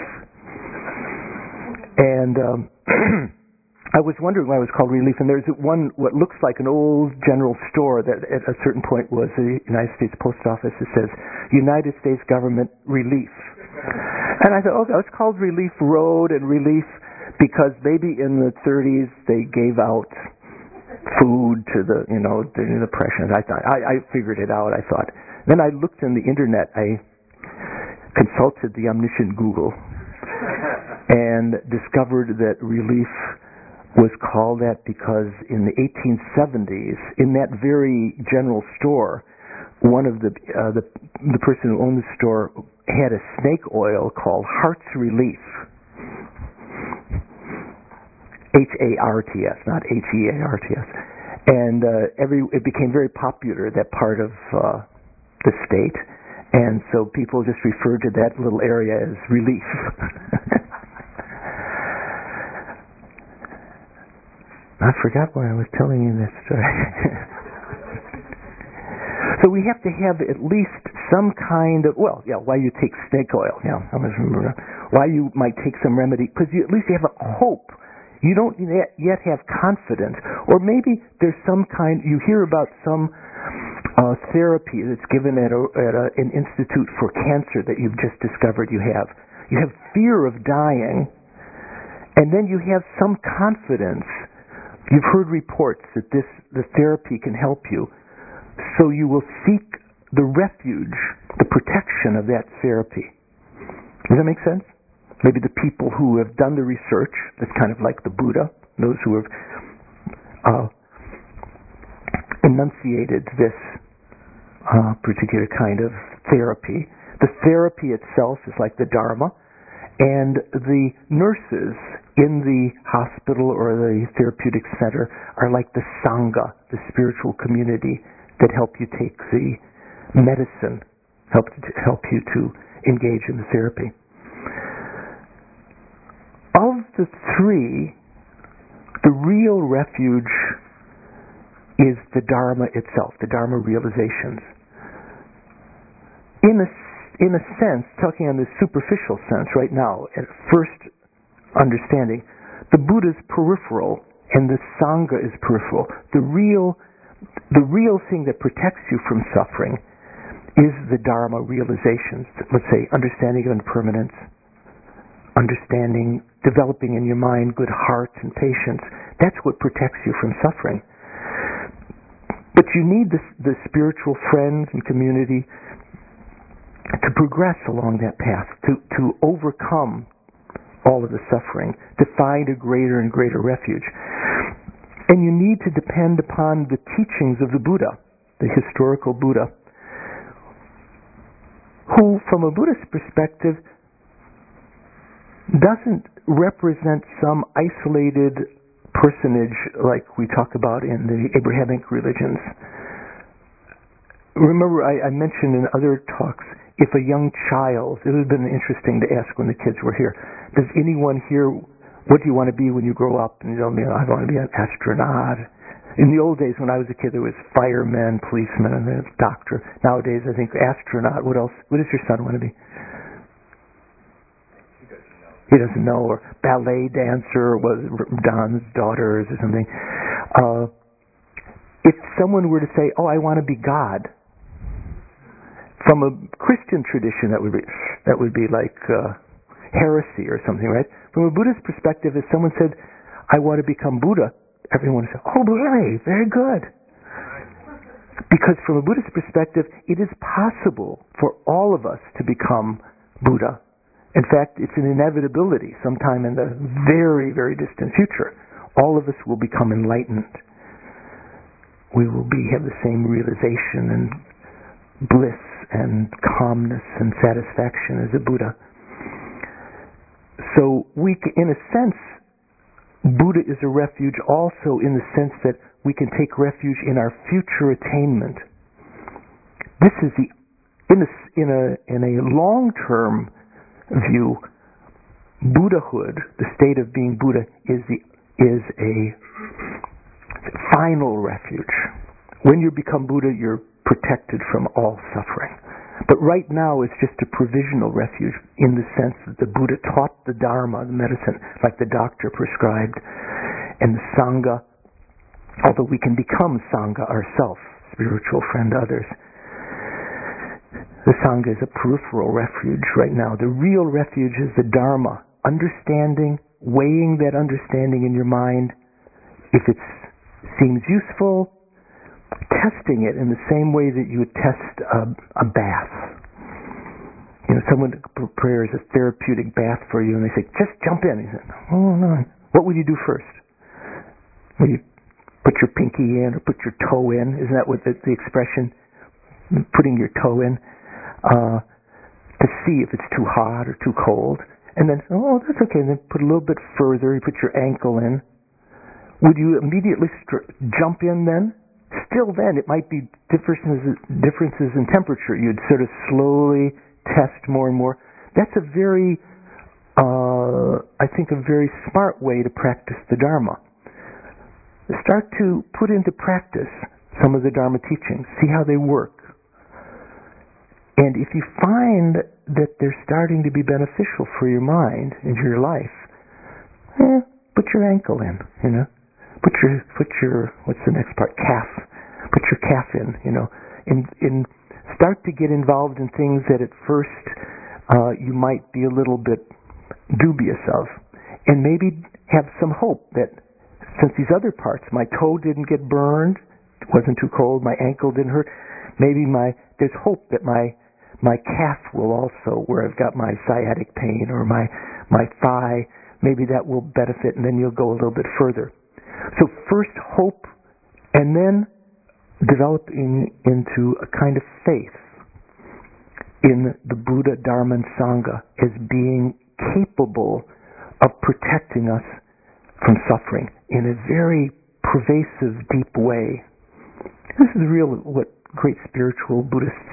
And um, I was wondering why it was called Relief, and there's one, what looks like an old general store that at a certain point was the United States Post Office that says, United States Government Relief. And I thought, oh, it's called Relief Road and Relief because maybe in the thirties they gave out food to the, you know, the depression. I thought, I, I figured it out, I thought. Then I looked in the internet, I consulted the omniscient Google and discovered that Relief was called that because in the eighteen seventies, in that very general store, one of the uh, the the person who owned the store had a snake oil called Heart's Relief, H A R T S, not H E A R T S, and uh, every it became very popular, that part of uh, the state, and so people just referred to that little area as Relief. I forgot why I was telling you this story. So we have to have at least some kind of, well, yeah, why you take snake oil, yeah, I must remember. Why you might take some remedy, because you at least have a hope. You don't yet have confidence. Or maybe there's some kind, you hear about some uh, therapy that's given at, a, at a, an institute for cancer that you've just discovered you have. You have fear of dying, and then you have some confidence. You've heard reports that this the therapy can help you, so you will seek the refuge, the protection of that therapy. Does that make sense? Maybe the people who have done the research, that's kind of like the Buddha, those who have uh, enunciated this uh, particular kind of therapy. The therapy itself is like the Dharma, and the nurses in the hospital or the therapeutic center are like the Sangha, the spiritual community that help you take the medicine, help to, help you to engage in the therapy. Of the three, the real refuge is the Dharma itself, the Dharma realizations. In a In a sense, talking on the superficial sense right now, at first understanding, the Buddha's peripheral and the Sangha is peripheral. The real, the real thing that protects you from suffering is the Dharma realizations. Let's say understanding of impermanence, understanding, developing in your mind good heart and patience. That's what protects you from suffering. But you need the, the spiritual friends and community to progress along that path, to, to overcome all of the suffering, to find a greater and greater refuge. And you need to depend upon the teachings of the Buddha, the historical Buddha, who, from a Buddhist perspective, doesn't represent some isolated personage like we talk about in the Abrahamic religions. Remember, I, I mentioned in other talks, if a young child, it would have been interesting to ask when the kids were here, does anyone here, what do you want to be when you grow up? And you know, I want to be an astronaut. In the old days when I was a kid, there was firemen, policemen, and then doctor. Nowadays, I think astronaut. What else? What does your son want to be? He doesn't know. He doesn't know. Or ballet dancer, or was Don's daughters or something. Uh, if someone were to say, oh, I want to be God, from a Christian tradition, that would be that would be like uh, heresy or something, right? From a Buddhist perspective, if someone said, I want to become Buddha, everyone would say, oh, really? Very good. Because from a Buddhist perspective, it is possible for all of us to become Buddha. In fact, it's an inevitability. Sometime in the very, very distant future, all of us will become enlightened. We will be have the same realization and bliss and calmness and satisfaction as a Buddha. So we, in a sense, Buddha is a refuge also in the sense that we can take refuge in our future attainment. This is the in a in a in a long-term view, Buddhahood, the state of being Buddha, is the is a final refuge. When you become Buddha, you're protected from all suffering. But right now it's just a provisional refuge in the sense that the Buddha taught the Dharma, the medicine, like the doctor prescribed, and the Sangha, although we can become Sangha ourselves, spiritual friend to others. The Sangha is a peripheral refuge right now. The real refuge is the Dharma, understanding, weighing that understanding in your mind. If it seems useful, testing it in the same way that you would test a, a bath. You know, someone prepares a therapeutic bath for you, and they say, "Just jump in." He said, "Oh no." What would you do first? Would you put your pinky in or put your toe in? Isn't that what the, the expression? Putting your toe in uh, to see if it's too hot or too cold, and then, oh, that's okay. And then put a little bit further. You put your ankle in. Would you immediately str- jump in then? Still then, it might be differences, differences in temperature. You'd sort of slowly test more and more. That's a very, uh, I think, a very smart way to practice the Dharma. Start to put into practice some of the Dharma teachings. See how they work. And if you find that they're starting to be beneficial for your mind and your life, eh, put your ankle in, you know. Put your, put your, what's the next part? Calf. Put your calf in, you know. In, in, start to get involved in things that at first uh, you might be a little bit dubious of. And maybe have some hope that since these other parts, my toe didn't get burned, it wasn't too cold, my ankle didn't hurt, maybe my, there's hope that my, my calf will also, where I've got my sciatic pain or my, my thigh, maybe that will benefit, and then you'll go a little bit further. So first hope, and then developing into a kind of faith in the Buddha, Dharma, and Sangha as being capable of protecting us from suffering in a very pervasive, deep way. This is real what great spiritual Buddhists,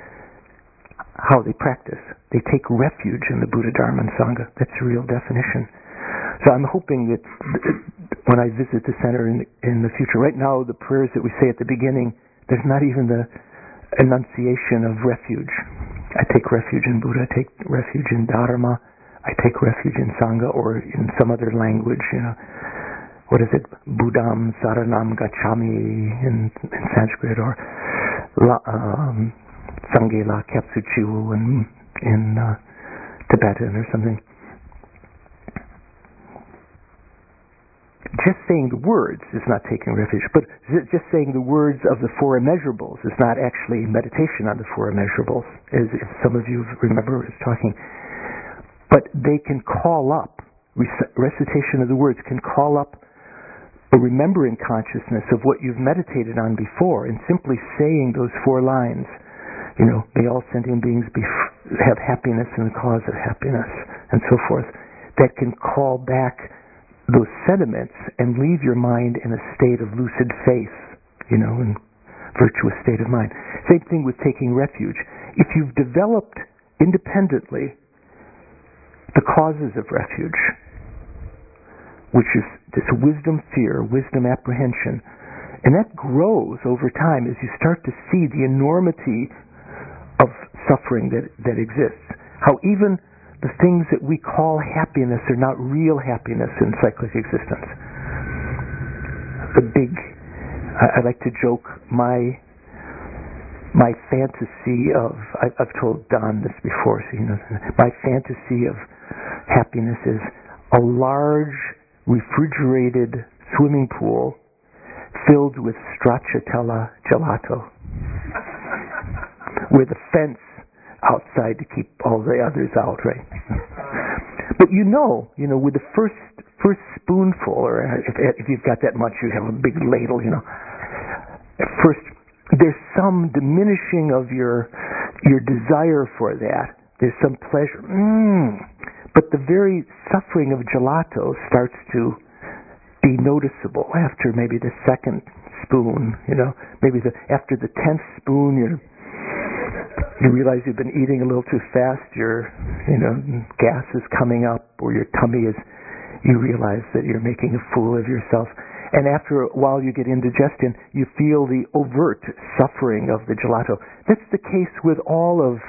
how they practice. They take refuge in the Buddha, Dharma, and Sangha. That's a real definition. So I'm hoping that when I visit the center in the, in the future, right now the prayers that we say at the beginning, there's not even the enunciation of refuge. I take refuge in Buddha, I take refuge in Dharma, I take refuge in Sangha, or in some other language, you know. What is it? Buddham Saranam Gacchami in, in Sanskrit, or la, um, Sanghe La Kyapsu Chiwu in, in uh, Tibetan or something. just saying the words is not taking refuge, but just saying the words of the four immeasurables is not actually meditation on the four immeasurables, as, as some of you remember us talking. But they can call up, recitation of the words can call up a remembering consciousness of what you've meditated on before, and simply saying those four lines, you know, may all sentient beings be, have happiness in the cause of happiness, and so forth, that can call back those sentiments and leave your mind in a state of lucid faith, you know, in virtuous state of mind. Same thing with taking refuge. If you've developed independently the causes of refuge, which is this wisdom fear, wisdom apprehension, and that grows over time as you start to see the enormity of suffering that, that exists. How even the things that we call happiness are not real happiness in cyclic existence. The big, I, I like to joke, my my fantasy of, I, I've told Don this before, so you know, my fantasy of happiness is a large refrigerated swimming pool filled with stracciatella gelato, where the fence outside to keep all the others out, right? But you know, you know, with the first first spoonful, or if, if you've got that much, you have a big ladle, you know. At first, there's some diminishing of your your desire for that. There's some pleasure, mm. But the very suffering of gelato starts to be noticeable after maybe the second spoon, you know. Maybe the after the tenth spoon, you're You realize you've been eating a little too fast, your, you know, gas is coming up, or your tummy is, you realize that you're making a fool of yourself. And after a while you get indigestion, you feel the overt suffering of the gelato. That's the case with all of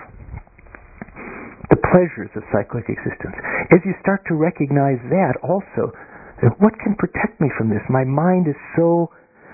the pleasures of cyclic existence. As you start to recognize that also, what can protect me from this? My mind is so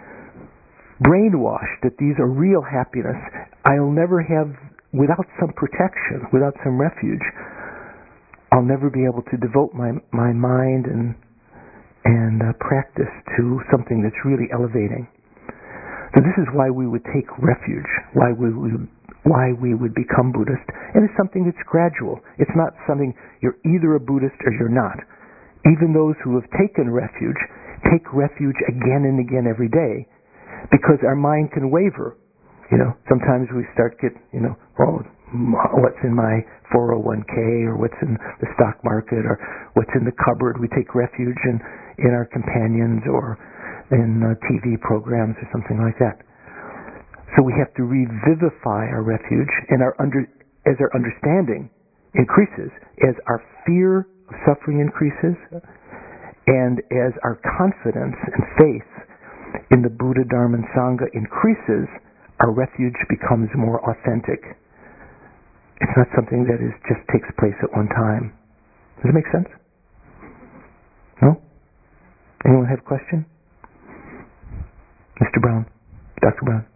brainwashed that these are real happiness. I'll never have, without some protection, without some refuge, I'll never be able to devote my my mind and and uh, practice to something that's really elevating. So this is why we would take refuge, why we would, why we would become Buddhist, and it's something that's gradual. It's not something you're either a Buddhist or you're not. Even those who have taken refuge take refuge again and again every day, because our mind can waver. You know, sometimes we start get, you know, oh, what's in my four oh one k, or what's in the stock market, or what's in the cupboard. We take refuge in, in our companions, or in uh, T V programs, or something like that. So we have to revivify our refuge, and our under, as our understanding increases, as our fear of suffering increases, and as our confidence and faith in the Buddha, Dharma, and Sangha increases, our refuge becomes more authentic. It's not something that is just takes place at one time. Does it make sense? No? Anyone have a question? Mister Brown? Doctor Brown?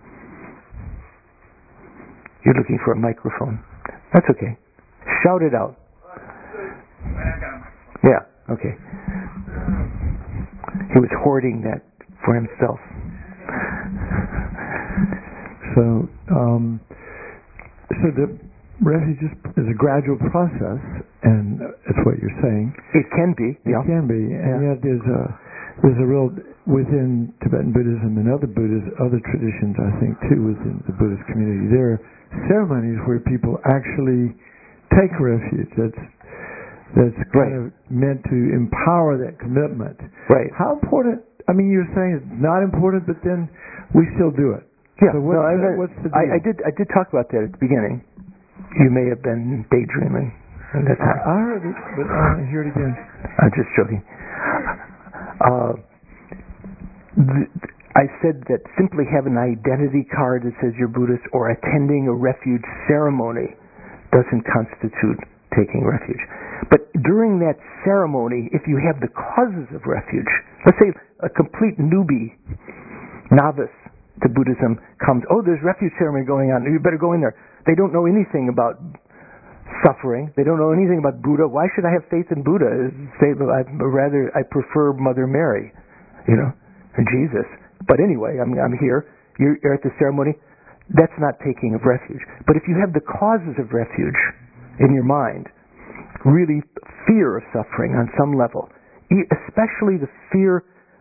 You're looking for a microphone. That's okay. Shout it out. Yeah, okay. He was hoarding that for himself. So, um, so the refuge is, is a gradual process, and that's what you're saying. It can be. It yeah. can be, and yeah. yet there's a there's a real within Tibetan Buddhism and other Buddhist other traditions, I think too, within the Buddhist community. There are ceremonies where people actually take refuge. That's that's kind right. of meant to empower that commitment. Right. How important? I mean, you're saying it's not important, but then we still do it. Yeah. So what's, no, I, the, what's the deal? I, I did. I did talk about that at the beginning. You may have been daydreaming at that time. I, I heard it, but I want to hear it again. I'm just joking. Uh, th- I said that simply having an identity card that says you're Buddhist or attending a refuge ceremony doesn't constitute taking refuge. But during that ceremony, if you have the causes of refuge, let's say a complete newbie, novice to Buddhism comes, oh, there's refuge ceremony going on, you better go in there. They don't know anything about suffering. They don't know anything about Buddha. Why should I have faith in Buddha? Say, I'd rather I prefer Mother Mary, you know, and Jesus. But anyway, I'm I'm here. You're, you're at the ceremony. That's not taking of refuge. But if you have the causes of refuge in your mind, really fear of suffering on some level, especially the fear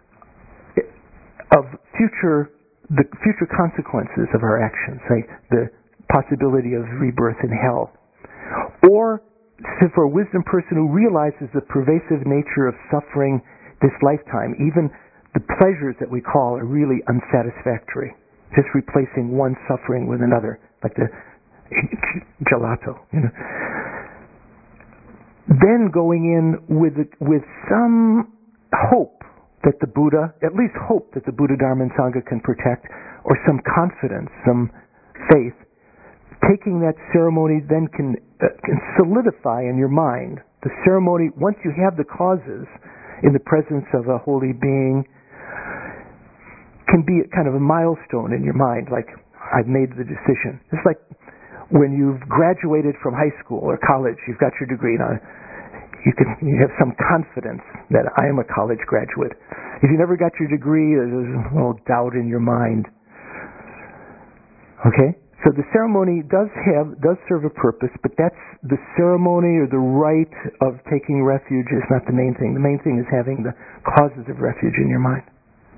of future the future consequences of our actions, like the possibility of rebirth in hell. Or for a wisdom person who realizes the pervasive nature of suffering this lifetime, even the pleasures that we call are really unsatisfactory, just replacing one suffering with another, like the gelato, you know. Then going in with with some hope that the Buddha, at least hope that the Buddha, Dharma, and Sangha can protect, or some confidence, some faith. Taking that ceremony then can, uh, can solidify in your mind. The ceremony, once you have the causes in the presence of a holy being, can be kind of a milestone in your mind, like, I've made the decision. It's like when you've graduated from high school or college, you've got your degree now. You can you have some confidence that I am a college graduate. If you never got your degree, there's a little doubt in your mind. Okay? So the ceremony does have does serve a purpose, but that's the ceremony or the rite of taking refuge is not the main thing. The main thing is having the causes of refuge in your mind.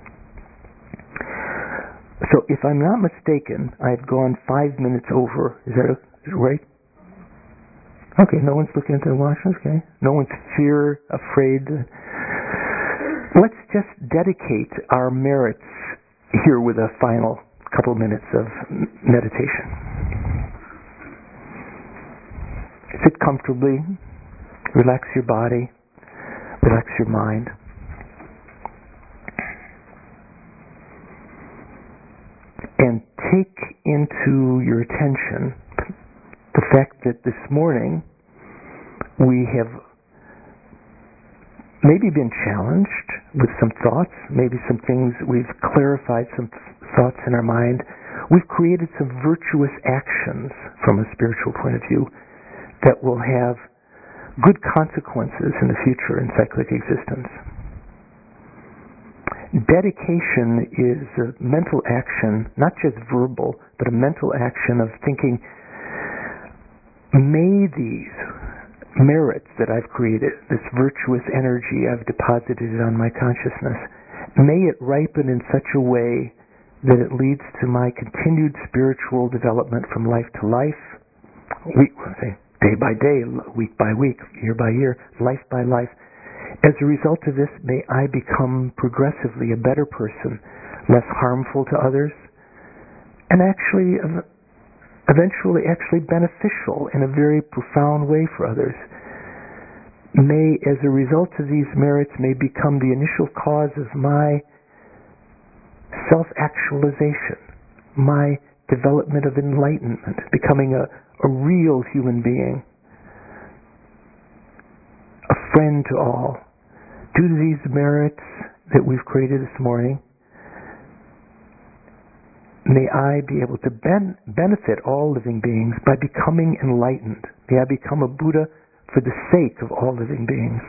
So if I'm not mistaken, I've gone five minutes over. Is that, is that right? Okay, no one's looking at their watch. Okay, no one's fear, afraid. Let's just dedicate our merits here with a final couple minutes of meditation. Sit comfortably, relax your body, relax your mind. And take into your attention the fact that this morning we have maybe been challenged with some thoughts, maybe some things, we've clarified some thoughts in our mind. We've created some virtuous actions from a spiritual point of view that will have good consequences in the future in cyclic existence. Dedication is a mental action, not just verbal, but a mental action of thinking, may these merits that I've created, this virtuous energy I've deposited on my consciousness, may it ripen in such a way that it leads to my continued spiritual development from life to life, week, day by day, week by week, year by year, life by life. As a result of this, may I become progressively a better person, less harmful to others, and actually eventually actually beneficial in a very profound way for others. May, as a result of these merits, may become the initial cause of my self-actualization, my development of enlightenment, becoming a, a real human being, a friend to all. Due to these merits that we've created this morning, may I be able to ben- benefit all living beings by becoming enlightened. May I become a Buddha for the sake of all living beings.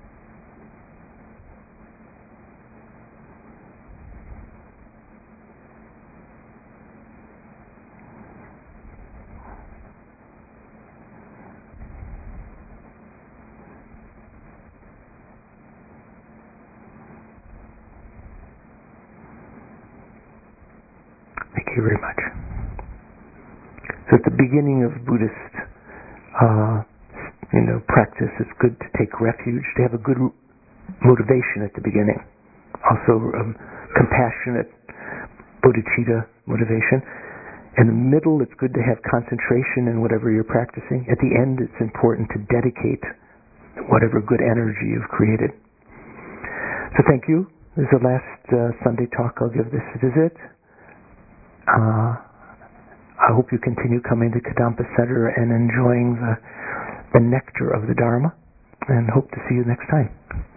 Thank you very much. So at the beginning of Buddhist uh, you know, practice, it's good to take refuge, to have a good motivation at the beginning. Also um, compassionate bodhicitta motivation. In the middle, it's good to have concentration in whatever you're practicing. At the end, it's important to dedicate whatever good energy you've created. So thank you. This is the last uh, Sunday talk I'll give this visit. Uh, I hope you continue coming to Kadampa Center and enjoying the, the nectar of the Dharma, and hope to see you next time.